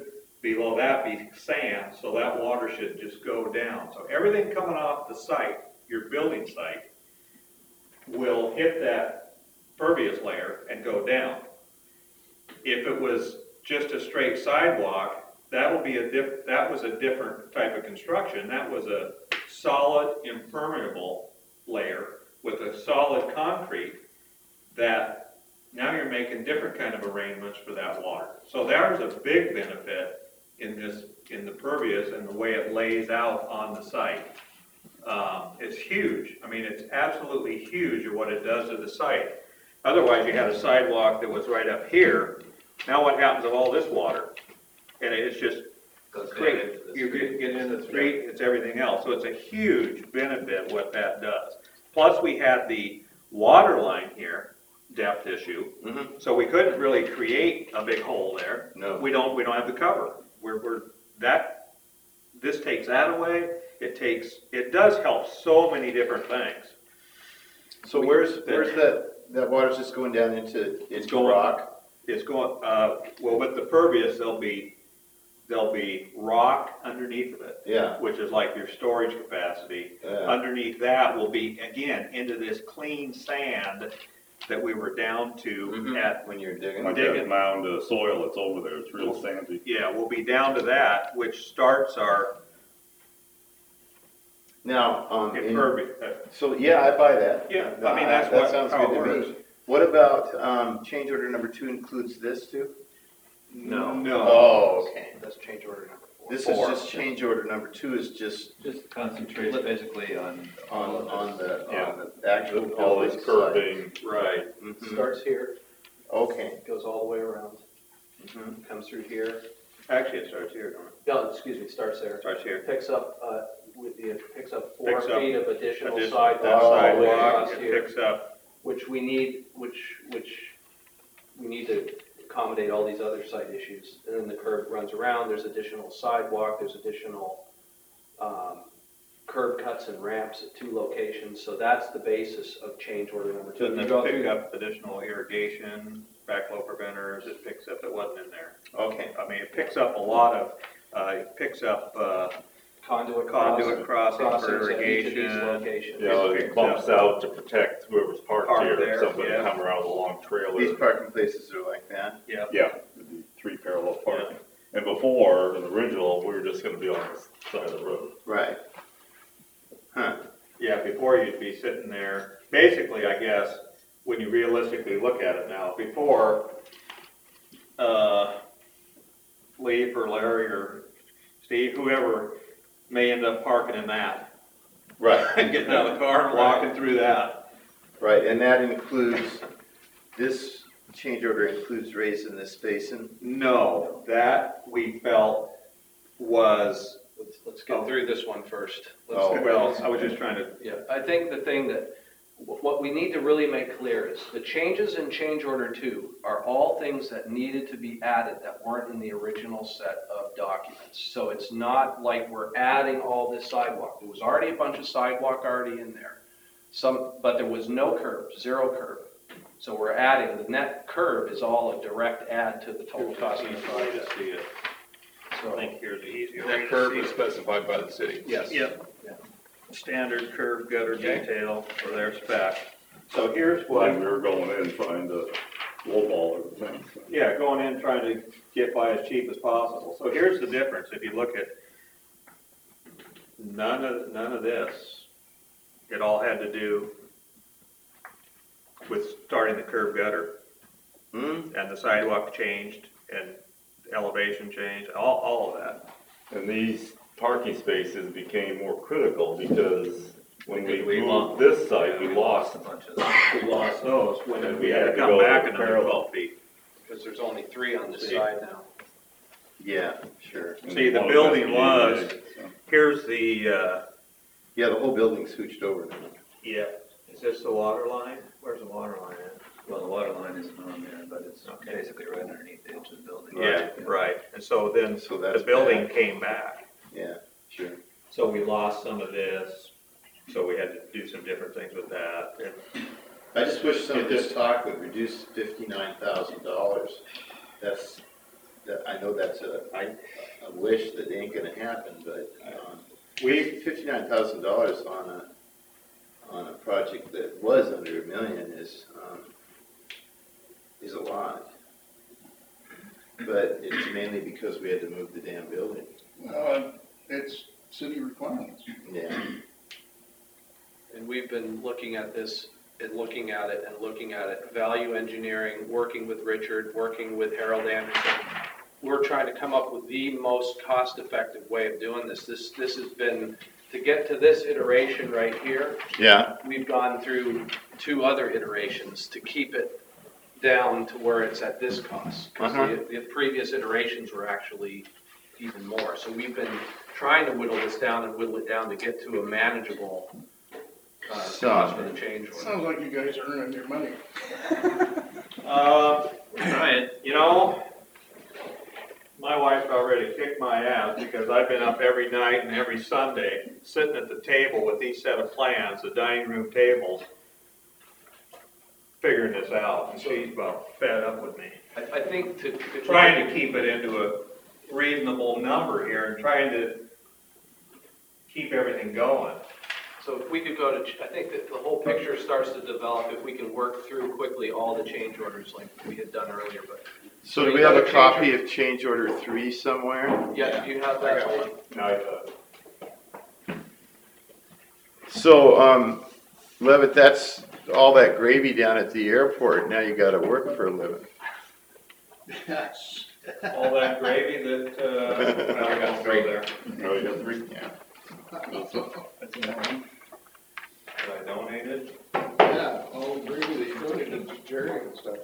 below that be sand, so that water should just go down. So everything coming off the site, your building site, will hit that pervious layer and go down. If it was just a straight sidewalk, that will be a diff, that was a different type of construction. That was a solid impermeable layer with a solid concrete that now you're making different kind of arrangements for that water. So there's a big benefit in this, in the pervious and the way it lays out on the site. Um, it's huge. I mean, it's absolutely huge at what it does to the site. Otherwise, you had a sidewalk that was right up here. Now what happens with all this water? And it's just Goes down great. into the You street. get, get into the street, it's everything else. So it's a huge benefit what that does. Plus, we had the water line here, depth issue. Mhm. So we couldn't really create a big hole there. No. We don't, we don't have the cover. We're, we're, that, this takes that away. It takes, it does help so many different things. So where's, where's that, that water's just going down into, into going- rock? It's going, uh, well, with the pervious, there'll be, there'll be rock underneath of it, Yeah, which is like your storage capacity. yeah, Underneath that will be, again, into this clean sand that we were down to Mhm. at, when you're digging. Like Dig that it. mound of soil that's over there, it's real sandy. yeah, we'll be down to that, which starts our Now, um, in- impervious. uh, so, yeah, I buy that. Yeah, I mean, that's That what- sounds how good it to works. me. What about, um, change order number two includes this too? No. No. Oh, okay. That's change order number four. This is Four. just change order number two is just Just concentrates basically on. on, on the, Yeah. on the actual All building this site. curbing, Right. Mhm. Starts here, Okay. goes all the way around, Mhm. comes through here. Actually, it starts here, don't it? No, excuse me, starts there. It starts here. Picks up, uh, with the, picks up four Picks up feet of additional Additional- sidewalk. that Oh, all the way sidewalk, across it here, picks up, which we need, which, which we need to accommodate all these other site issues. And then the curb runs around, there's additional sidewalk, there's additional, um, curb cuts and ramps at two locations. So that's the basis of change order number two. doesn't You it go pick through- up additional irrigation, backflow preventers, it picks up, it wasn't in there. Okay. I mean, it picks up a lot of, uh, it picks up, uh, Conduit conduit crossing- crossing for crossings at each of these irrigation. locations. you know, it bumps out to protect whoever's parked Parked here, there, if somebody yeah. come around with a long trailer. These parking places are like that? Yeah. Yeah, it'd be three parallel parking. And before, in the original, we were just gonna be on the side of the road. Right. Huh. Yeah, before you'd be sitting there, basically, I guess, when you realistically look at it now, before, uh, Leaf or Larry or Steve, whoever may end up parking in that, Right. and getting out of the car and walking through that. Right, and that includes, this change order includes raising this basin? No, that we felt was, Let's, let's get through this one first. Let's- Oh. well, I was just trying to, Yeah, I think the thing that, wh- what we need to really make clear is the changes in change order two are all things that needed to be added that weren't in the original set of documents. So it's not like we're adding all this sidewalk. There was already a bunch of sidewalk already in there. Some, but there was no curb, zero curb. So we're adding, the net curb is all a direct add to the total cost of the easy way project. to see it. I So, think here's the easier way That to curb see is it. specified by the city. yes. Yep. Yeah. Standard curve gutter Okay. detail for their spec. So here's When what, we were going in trying to lowball everything. so. yeah, going in trying to get by as cheap as possible. So here's the difference, if you look at none of, none of this, it all had to do with starting the curb gutter, Hmm? and the sidewalk changed, and elevation changed, all, all of that. And these parking spaces became more critical because when we Because we moved lost- this site, we lost a bunch of. We lost those, when And we we had had to to come go back another parallel. twelve feet. Because there's only three on this See. side now. Yeah, sure. and See, the one of building them was- was, so. Here's the, uh, Yeah, the whole building's hooched over now. yeah, is this the water line? Where's the water line at? Well, the water line isn't on there, but it's Okay. basically right underneath the edge of the building. Yeah, right, and so then So the that's building bad. came back, Yeah, sure. so we lost some of this, so we had to do some different things with that. And I just wish some of this talk would reduce fifty-nine thousand dollars. That's, that, I know know that's a, I- a wish that ain't gonna happen, but, um, We, fifty-nine thousand dollars on a, on a project that was under a million is, um, is a lot. But it's mainly because we had to move the damn building. Uh, it's city requirements. Yeah. And we've been looking at this and looking at it and looking at it, value engineering, working with Richard, working with Harold Anderson. We're trying to come up with the most cost-effective way of doing this. This, this has been, to get to this iteration right here, Yeah, we've gone through two other iterations to keep it down to where it's at this cost. Because Uh-huh. the, the previous iterations were actually even more. So we've been trying to whittle this down and whittle it down to get to a manageable uh, So- cost for the change order. Sounds like you guys are earning your money. Uh, Ryan, you know, my wife's already kicked my ass because I've been up every night and every Sunday, sitting at the table with these set of plans, the dining room tables, figuring this out, and she's about fed up with me. I, I think to. to Trying to keep it into a reasonable number here and trying to keep everything going. So if we could go to, ch- I think that the whole picture starts to develop if we can work through quickly all the change orders like we had done earlier, but. so do we have a copy of change order three somewhere? Yeah, do you have that one? Now, uh, So, um, Levitt, that's all that gravy down at the airport, now you gotta work for a living. Yes. all that gravy that, uh, I won't go there. oh, you got three? Yeah. That I donated. Yeah, all the gravy that you donated to Jerry and stuff.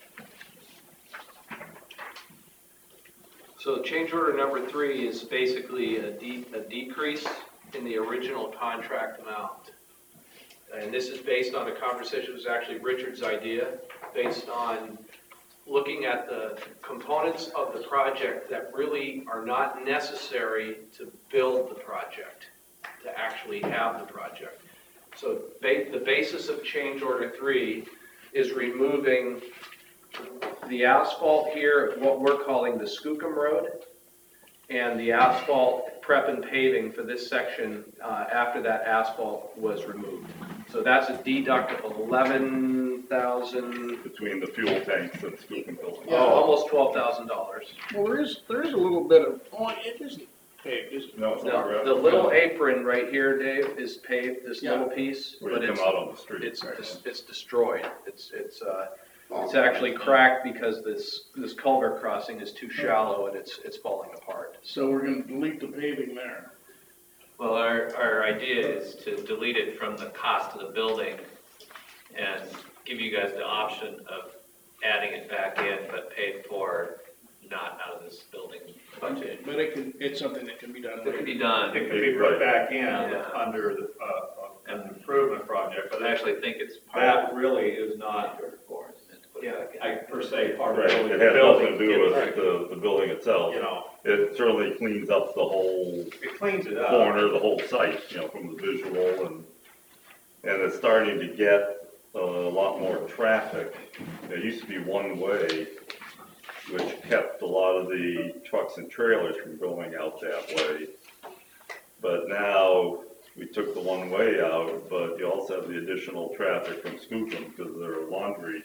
So change order number three is basically a de, a decrease in the original contract amount. And this is based on a conversation, it was actually Richard's idea, based on looking at the components of the project that really are not necessary to build the project, to actually have the project. So ba- the basis of change order three is removing the asphalt here, what we're calling the Skookum Road, and the asphalt prep and paving for this section uh, after that asphalt was removed. So that's a deduct of eleven thousand, Between the fuel tanks and Skookum building. oh, almost twelve thousand dollars. Well, there is, there is a little bit of, oh, it isn't paved, is it? No, it's not No, gravel. the little apron right here, Dave, is paved, this Yeah. little piece, Where but you it's, come out on the street. it's, right? dis- it's destroyed. It's, it's, uh, it's actually cracked because this, this culvert crossing is too shallow and it's, it's falling apart. So we're gonna delete the paving there. well, our, our idea is to delete it from the cost of the building and give you guys the option of adding it back in, but paid for not out of this building budget. But it can, it's something that can be done It can later. be done. It could be put back in Yeah. under the, uh, an improvement project, but I actually, actually think it's part that of really is not, the four, and to put yeah, it back in. I, per se, part of Right, building it the has building. nothing to do Right. with the, the building itself. You know, It certainly cleans up the whole it cleans it up. corner, the whole site, you know, from the visual and, and it's starting to get a lot more traffic. There used to be one way, which kept a lot of the trucks and trailers from going out that way. But now, we took the one way out, but you also have the additional traffic from Skookum because of their laundry,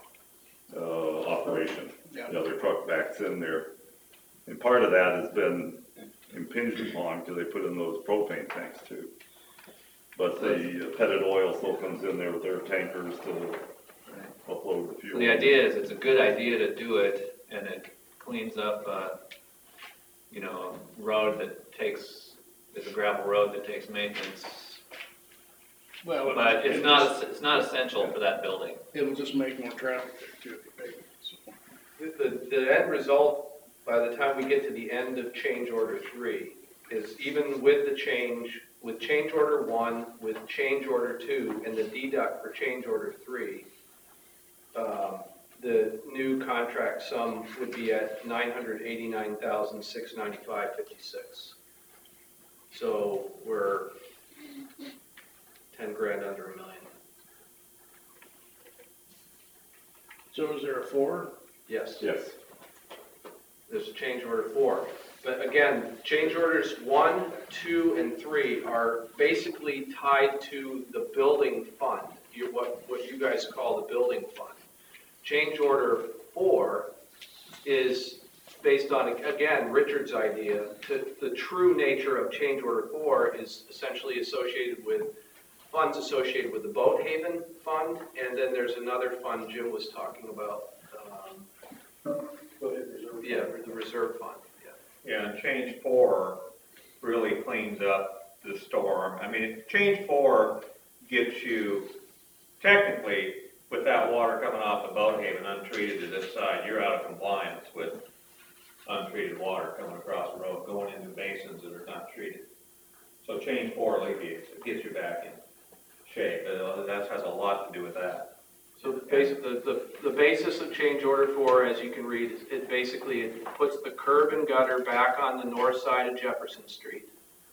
uh, operation. Yeah. You know, their truck backs in there. And part of that has been impinged upon because they put in those propane tanks too. But the petted oil still comes in there with their tankers to upload the fuel. The idea is, it's a good idea to do it, and it cleans up, uh, you know, a road that takes, it's a gravel road that takes maintenance. Well, But it's it'll not, just- it's not essential for that building. It'll just make more traffic there too if you pave it. So, The, the end result, by the time we get to the end of change order three, is even with the change, with change order one, with change order two, and the deduct for change order three, um, the new contract sum would be at nine hundred eighty-nine thousand, six ninety-five, fifty-six. So we're ten grand under a million. So is there a four? Yes. Yes, There's a change order four. But again, change orders one, two, and three are basically tied to the building fund, you, what, what you guys call the building fund. Change order four is based on, again, Richard's idea. To, the true nature of change order four is essentially associated with funds associated with the Boat Haven Fund, and then there's another fund Jim was talking about. Um, yeah, the reserve fund. Yeah, and change four really cleans up the storm. I mean, change four gets you, technically, with that water coming off the Boat Haven untreated to this side, you're out of compliance with untreated water coming across the road, going into basins that are not treated. So change four alleviates it, gets you back in shape. Uh, That has a lot to do with that. So the, basic, the, the, the basis of change order four, as you can read, is it basically it puts the curb and gutter back on the north side of Jefferson Street.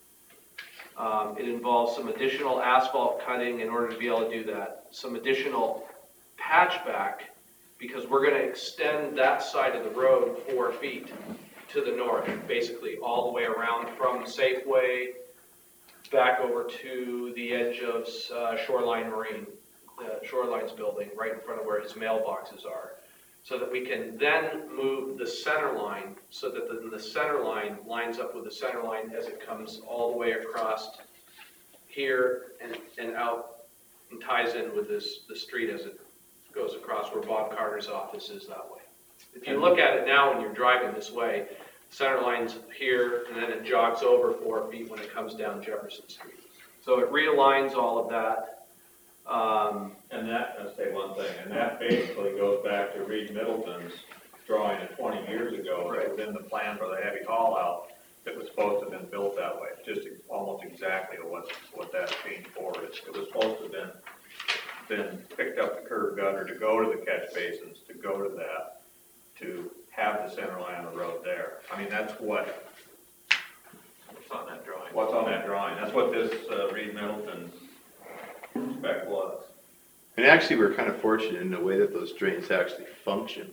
Um, it involves some additional asphalt cutting in order to be able to do that. Some additional patch back, because we're going to extend that side of the road four feet to the north, basically all the way around from Safeway back over to the edge of uh, Shoreline Marine. Uh, Shoreline's building right in front of where his mailboxes are, so that we can then move the center line so that the, the center line lines up with the center line as it comes all the way across here and, and out and ties in with this the street as it goes across where Bob Carter's office is that way. If you look at it now when you're driving this way, center line's here and then it jogs over four feet when it comes down Jefferson Street. So it realigns all of that. Um, And that, I'll say one thing, and that basically goes back to Reed Middleton's drawing of twenty years ago. It was in the plan for the heavy haul out that was supposed to have been built that way, just almost exactly what, what that change forward is. It was supposed to have been, been picked up the curb gutter to go to the catch basins, to go to that, to have the center line of the road there. I mean, that's what, What's on that drawing? what's on that drawing. That's what this uh, Reed Middleton spec was. And actually, we're kind of fortunate in the way that those drains actually function.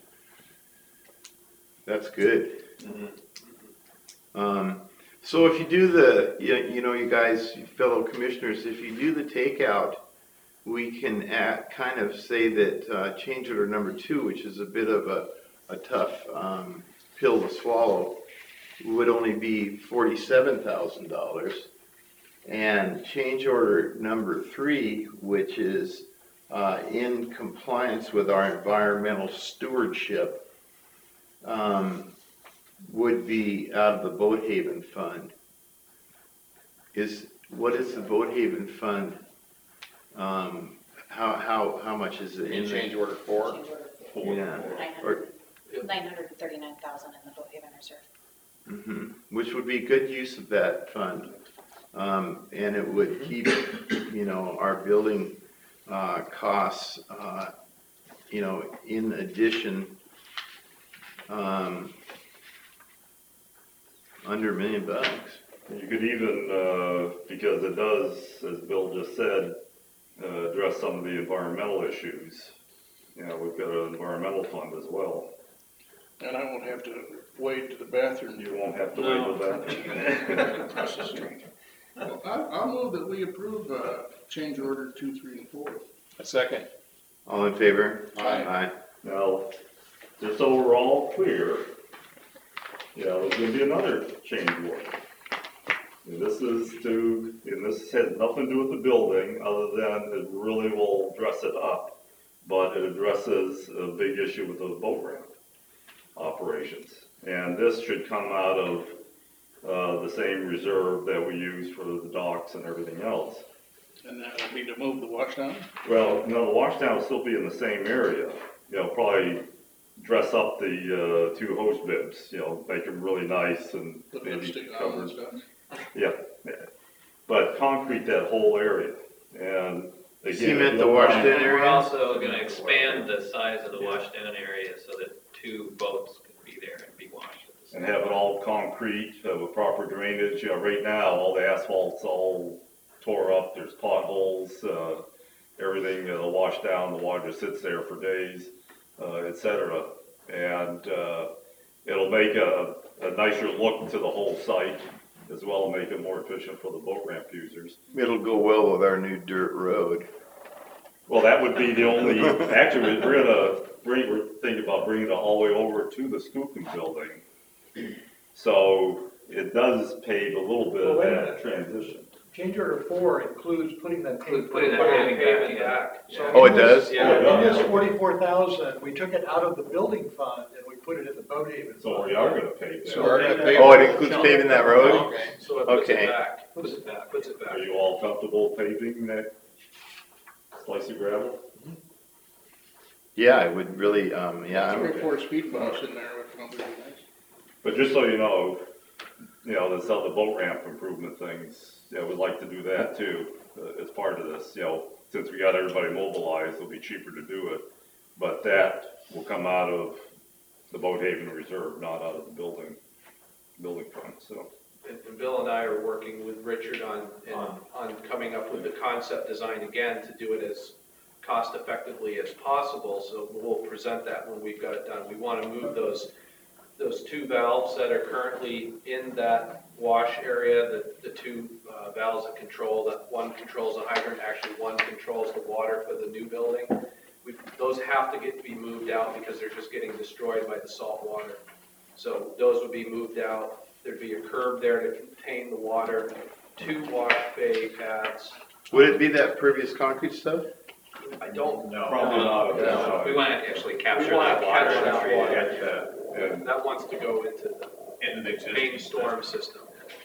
That's good. Mm-hmm. Um, so if you do the, you you know, you guys, you fellow commissioners, if you do the takeout, we can add, kind of say that uh, change order number two, which is a bit of a, a tough um, pill to swallow, would only be forty-seven thousand dollars. And change order number three, which is uh, in compliance with our environmental stewardship, um, would be out of the Boat Haven Fund. Is, what is the Boat Haven Fund? Um, how, how, how much is it In in change there? order four? Yeah, or, nine hundred thirty-nine thousand in the Boat Haven Reserve. mhm, which would be good use of that fund. Um, and it would keep, you know, our building, uh, costs, uh, you know, in addition, um, under a million bucks. You could even, uh, because it does, as Bill just said, uh, address some of the environmental issues. You know, we've got an environmental fund as well. And I won't have to wade to the bathroom. You won't have to wait with that. Across the street. Well, I, I'll move that we approve, uh, change order two, three, and four. A second. All in favor? Aye. Aye. Now, just so we're all clear, yeah, there's gonna be another change order. And this is to, and this has nothing to do with the building, other than it really will dress it up. But it addresses a big issue with those boat ramp operations. And this should come out of, uh, the same reserve that we use for the docks and everything else. And that would be to move the washdown? Well, no, the washdown will still be in the same area. You know, probably dress up the, uh, two hose bibs, you know, make them really nice and Put maybe lipstick on cover. and stuff? Yeah, yeah. But concrete that whole area, and again. Cement the washdown And area? we're also gonna expand the size of the washdown area so that two boats can be there and be washed at the same And have it all concrete, uh, with proper drainage. You know, right now, all the asphalt's all tore up, there's potholes, uh, everything, uh, the wash down, the water sits there for days, uh, et cetera. And, uh, it'll make a, a nicer look to the whole site, as well as make it more efficient for the boat ramp users. It'll go well with our new dirt road. Well, that would be the only, actually, we're gonna bring, we're thinking about bringing it all the way over to the Skookum building. So it does pave a little bit of Well, wait a that transition. Change order four includes putting that Include pavement. putting that Putting paving the back pavement in. back. So Oh, in it this- does? Yeah. In this forty-four thousand, we took it out of the building fund and we put it in the boat haven. So fund. we are gonna pave So that. we're gonna pay. Oh, it includes paving that road? Okay. So it puts it Okay. back, puts it back, puts it back. Are you all comfortable paving that slice of gravel? Yeah, I would really, um, yeah, Three or I'm, four speed bumps in there would probably be nice. But just so you know, you know, this other boat ramp improvement things, yeah, we'd like to do that too, uh, as part of this, you know, since we got everybody mobilized, it'll be cheaper to do it. But that will come out of the boat haven reserve, not out of the building, building fund, so. And and Bill and I are working with Richard on, on, on coming up with the concept design again to do it as cost effectively as possible, so we'll present that when we've got it done. We want to move those, those two valves that are currently in that wash area, the, the two uh, valves that control, that one controls the hydrant, actually one controls the water for the new building. We, those have to get, be moved out because they're just getting destroyed by the salt water. So those would be moved out. There'd be a curb there to contain the water, two wash bay pads. would it be that pervious concrete stuff? I don't know. Probably not, No. yeah. We want to actually We capture wanna that water. capture that stream, water. get the- And That wants to go into the Into the existing. main storm system.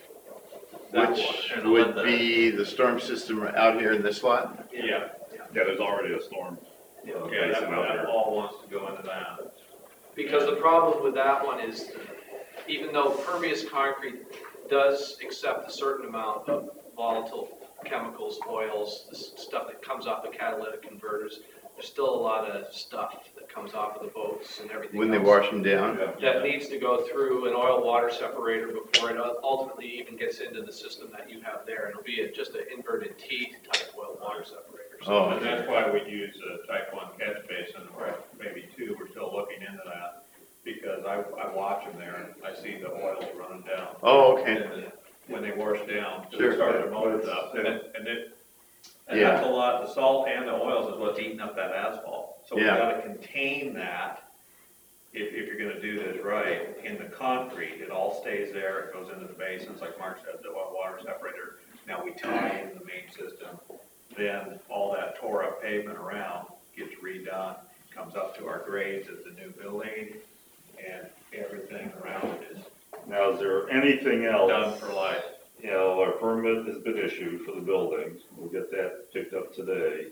That Which water. would be the storm system out here in this lot? Yeah, yeah, there's already a storm. uh, yeah, that, basin out that there. all wants to go into that. Because the problem with that one is, even though pervious concrete does accept a certain amount of volatile chemicals, oils, this stuff that comes off the catalytic converters, there's still a lot of stuff that comes off of the boats and everything When they else wash them down? Yeah. that needs to go through an oil water separator before it ultimately even gets into the system that you have there. It'll be a- just an inverted T type oil water separator. So Oh, And that's why we use a type one catch basin, or maybe two, we're still looking into that. Because I, I watch them there, and I see the oils running down. Oh, okay. And when they wash down, Sure. they start to motors up, and it, and it, and Yeah. that's a lot, the salt and the oils is what's eating up that asphalt. So we Yeah. gotta contain that, if, if you're gonna do this right, in the concrete, it all stays there, it goes into the basins, like Mark said, the oil water separator. Now we tie in the main system, then all that tore up pavement around gets redone, comes up to our grades at the new building, and everything around it is Now, is there anything else? done for life. You know, our permit has been issued for the building, we'll get that picked up today.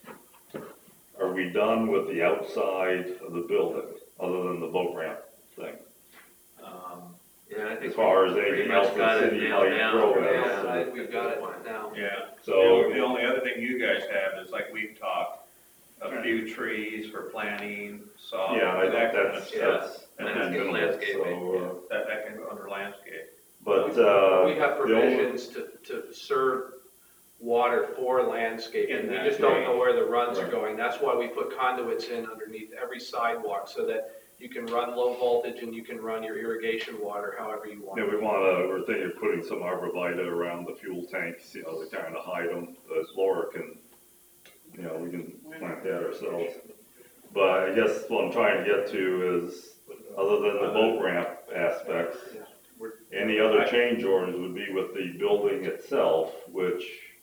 Are we done with the outside of the building, other than the boat ramp thing? Um, Yeah, I think. As far as we pretty anything much else in got the it city, nailed how you down. grow it. yeah, I think we've got it now. Yeah. So, The only other thing you guys have is like we've talked, a few trees for planting, saw, yeah, I that think kind of that's, stuff. that's. And that's Landscape- minimal, landscaping, so, uh, That, that can go under landscape. But, uh. We have the only- provisions to, to serve water for landscaping. In We that just don't drain. know where the runs are Right. going. That's why we put conduits in underneath every sidewalk so that you can run low voltage and you can run your irrigation water however you want. Yeah, we wanna, we're thinking of putting some arborvitae around the fuel tanks, you know, to kind of hide them, as Laura can, you know, we can plant that ourselves. But I guess what I'm trying to get to is, other than the boat ramp aspects, any other change orders would be with the building itself, which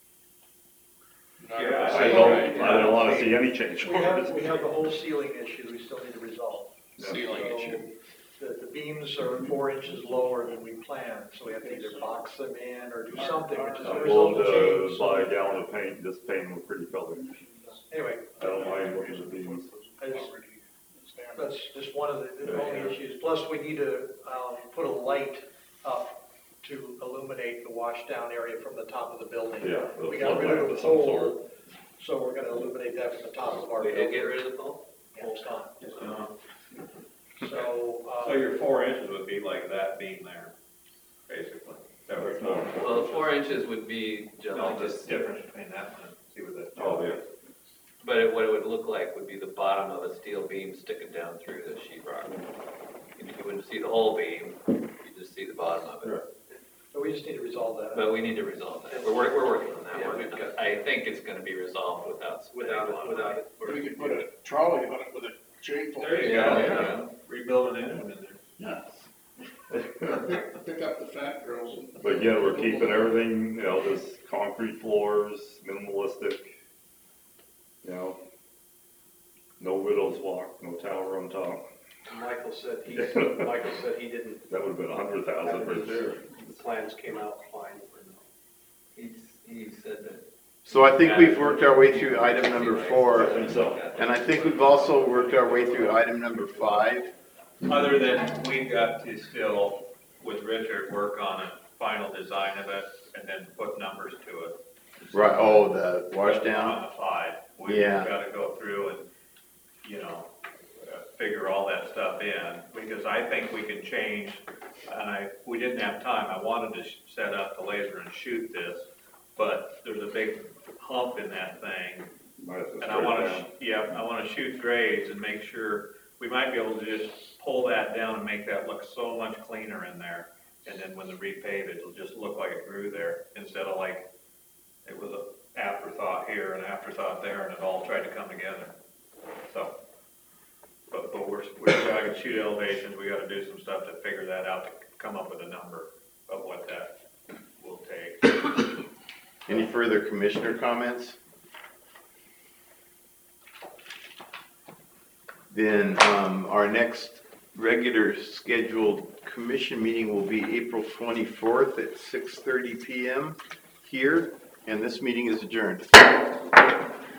Yeah, I don't, I don't wanna see any change We have, orders. we have the whole ceiling issue we still need to resolve. Ceiling So, issue. The, the beams are four inches lower than we planned, so we have to either box them in or do something, which is a I'm result willing of to change. buy a gallon of paint, just paint them pretty color. Anyway, I don't mind looking at the beams. I just, that's just one of the, the only issues. Plus, we need to, um, put a light up to illuminate the washdown area from the top of the building. Yeah, a We got rid of floodlamp the of some sort. pole, so we're gonna illuminate that from the top of our We building. did get rid of the pole? Pole's gone. Uh, So, So um, your four inches would be like that beam there, basically. That was more. Well, the four inches would be just, No, like just this, difference between that one, see what that. Oh, yeah. but it- what it would look like would be the bottom of a steel beam sticking down through the sheet rock. you wouldn't see the whole beam, you just see the bottom of it. So we just need to resolve that. But we need to resolve that. We're, wor- we're working on that Yeah, one. we've got- I think it's gonna be resolved without. Without it, without it. We could put a trolley on it with a chain pull. There you Yeah, go, yeah. yeah, rebuild an engine in there. Yeah. Pick, pick up the fat girls and. But again, we're keeping everything, you know, this concrete floors, minimalistic, you know, no widow's walk, no tower on top. Michael said he, Michael said he didn't, That would've been a hundred thousand right there. the plans came out fine. He's, he said that. So I think we've worked our way through item number I four, think so. and I think we've also worked our way through item number five. Other than we've got to still, with Richard, work on a final design of it and then put numbers to it. Right, oh, the wash down? On the five. We've Yeah. gotta go through and, you know, uh, figure all that stuff in, because I think we can change, and I, we didn't have time, I wanted to sh- set up the laser and shoot this, but there's a big hump in that thing, Might have to and I straighten wanna, down. sh- yeah, I wanna shoot grades and make sure, we might be able to just pull that down and make that look so much cleaner in there, and then when the repave, it'll just look like it grew there, instead of like, it was a afterthought here and afterthought there, and it all tried to come together, so. But, but we're, we're gotta shoot elevations, we gotta do some stuff to figure that out, to come up with a number of what that will take. Any further commissioner comments? Then, um, our next regular scheduled commission meeting will be April twenty-fourth at six thirty P M here, and this meeting is adjourned.